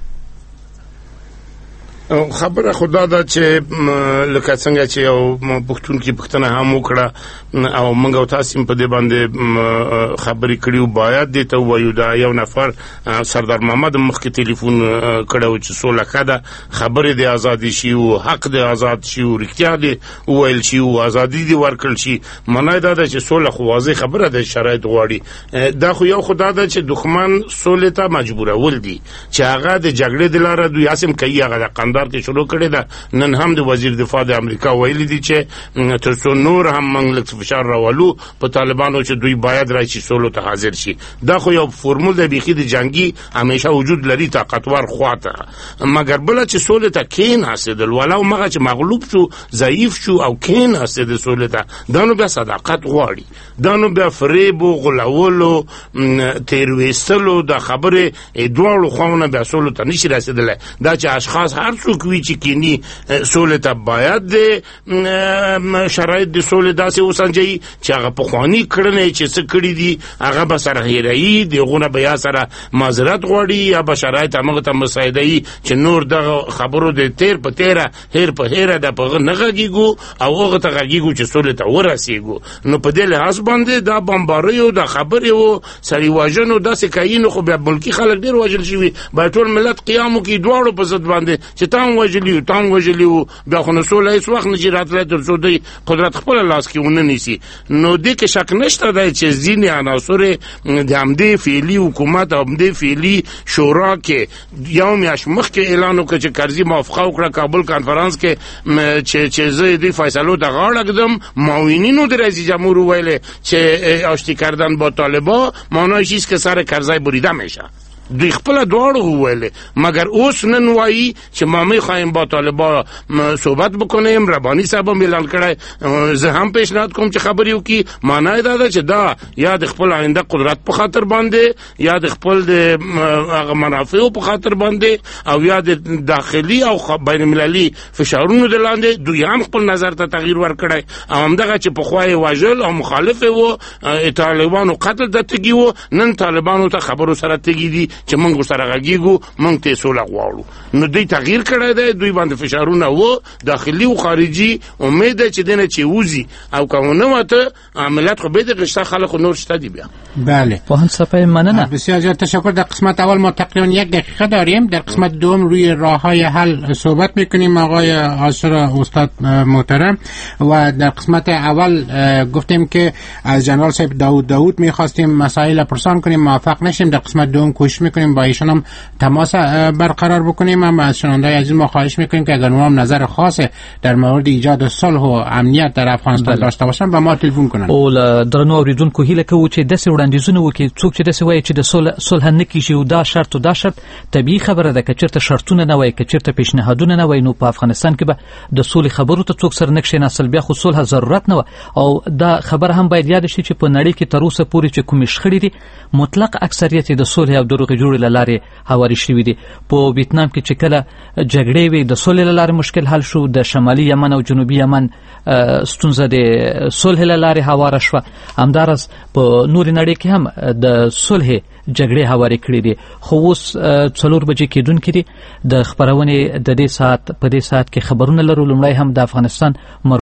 S10: خبره خدا دا چې لکه څنګه چې یو پښتون کې پښتنه هم وکړه او موږ او تاسو په دې باندې خبرې کړیو باید دې ته وایو دا یو نفر سردار محمد مخکې ټلیفون کړو چې سوله کده خبرې د ازادي شي او حق د آزاد شي او رښتیا دې ویل شي او ازادي دې ورکړل شي. معنی دا ده چې سوله خو واضح خبره ده، شرایط غواړي. دا خو یو خدا ده چې دښمن سولې ته مجبورول دي چې هغه د جګړې د لاره دوی اسیم کوي هغه د قندار کې شروع کړی ده. نن هم د وزیر دفاع د امریکا ویلي دي چې تر څو نور هم موږ لږ فشار راولو په طالبانو چې دوی باید راشي سولو ته حاضر شي. دا خو یو فرمول د بیخي د جنگي همیشه وجود لري طاقتور خواته، مګر بل چې سولې ته کین حاصل ولو مغه چې مغلوب شو ضعیف شو او کین حاصل سولې ته دا نو بیا صداقت غواړي، دا نو بیا فریب او غلولو تیرويستلو د خبره دوړو خوونه بیا سولو ته نشي رسیدلی. دا چې اشخاص هر څوک وی چې کینی سولې ته باید د شرایط د سولې داسې وسنجي چې هغه په خواني کړنې چې څه کړی دي هغه به سره هیري دغه بیا سره معذرت غواړي یا به شرایط هغه ته مساعدهي چې نور دغه خبرو د تیر په تیره هیر په هیره د په نغږیګو او هغه ته غږیګو چې سولې ته ورسیږو. نو په دې لحاظ باندې دا بمباریو د خبرې او سړي واجنو داسې کاینو خو به ملکی خلک ډیر واجل شي به ټول ملت قیامو کې دواړو په ضد باندې چې تام وجلیو تام وجلیو بیا خو نو سولې هیڅ وخت نه چې راتله تر څو دی قدرت خپل لاس کې ونه نیسي. نو دې کې شک نشته دی چې ځینې عناصر د همدې فعلي حکومت او همدې فعلي شورا کې یو میاشت مخکې اعلان وکړ چې کرزي موافقه وکړه کابل کانفرنس کې چې چې زه دې فیصلو ته غاړه کړم. معاونینو د رئیس جمهور ویل چې آشتی کردن با طالبان معنیش است که سر کرزی بریده میشه. دوی خپل دواړو وویل، مګر اوس نن وایي چې ما میخوایم با طالبان صحبت بکنیم. رباني صاحب هم اعلان کړی، زه هم پیشنهاد کوم چې خبرې وکړي. معنی دا ده چې دا یا د خپل آینده قدرت په خاطر باندې، یا د خپل د منافعو په خاطر باندې، او یا د داخلي او بین المللي فشارونو د لاندې دوی هم خپل نظر ته تغییر ورکړی. او همدغه چې پخوا یې واژل او مخالف و طالبانو قتل ته تږي و، نن طالبانو ته خبرو سره تږي دي چې موږ ورسره غږیږو، موږ ته سوله غواړو. نو دوی تغییر کړی دی، دوی باندې فشارونه و داخلي او خارجي. امید ده چې دنه چې وزي او کومه وته عملیات خو به د قشته خلک نور شته دی بیا.
S9: بله
S7: پوهن صفای مننه.
S9: بسیار زیاد تشکر. در قسمت اول ما تقریبا یک دقیقه داریم، در قسمت دوم روی راههای حل صحبت میکنیم آقای آشر استاد محترم. و در قسمت اول گفتیم که از جنرال صاحب داوود داوود میخواستیم مسائل پرسان کنیم، موفق نشیم. در قسمت دوم کوشش میکنیم با ایشون هم تماس برقرار بکنیم. اما از شنونده‌های عزیز ما خواهش میکنیم که اگر هم نظر خاص در مورد ایجاد صلح و امنیت در افغانستان داشته باشن به ما تلفن کنن.
S7: او درنو اوریدونکو هیله کوو چې داسې وړاندیزونه وکړي څوک چې داسې وایي چې د صلح نه کیږي او دا شرط او دا شرط طبیعي خبره ده. که چېرته شرطونه نه وای، که چېرته پیشنهادونه نه وای، نو په افغانستان کې به د صلح خبرو ته څوک سر نه کښېناستل. بیا خو صلح ضرورت نه و. او دا خبره هم باید یاد شي چې په نړۍ کې تر اوسه پورې چې کومې شخړې دي مطلق اکثریت د صلح او د روغې جوړې له لارې هوارې شوي دي. په ویتنام کې چې کله جګړې وې د صلح له لارې مشکل حل شو، د شمالي یمن او جنوبي یمن ستونزه د صلح له لارې هواره شوه. همداراز په نورې نړۍ کې هم د صلح جګړې هوارې کړې دي. خو اوس څلور بجې کېدونکې دي. د خپرونې د دې ساعت په دې ساعت کې خبرونه لرو. لومړی هم د افغانستان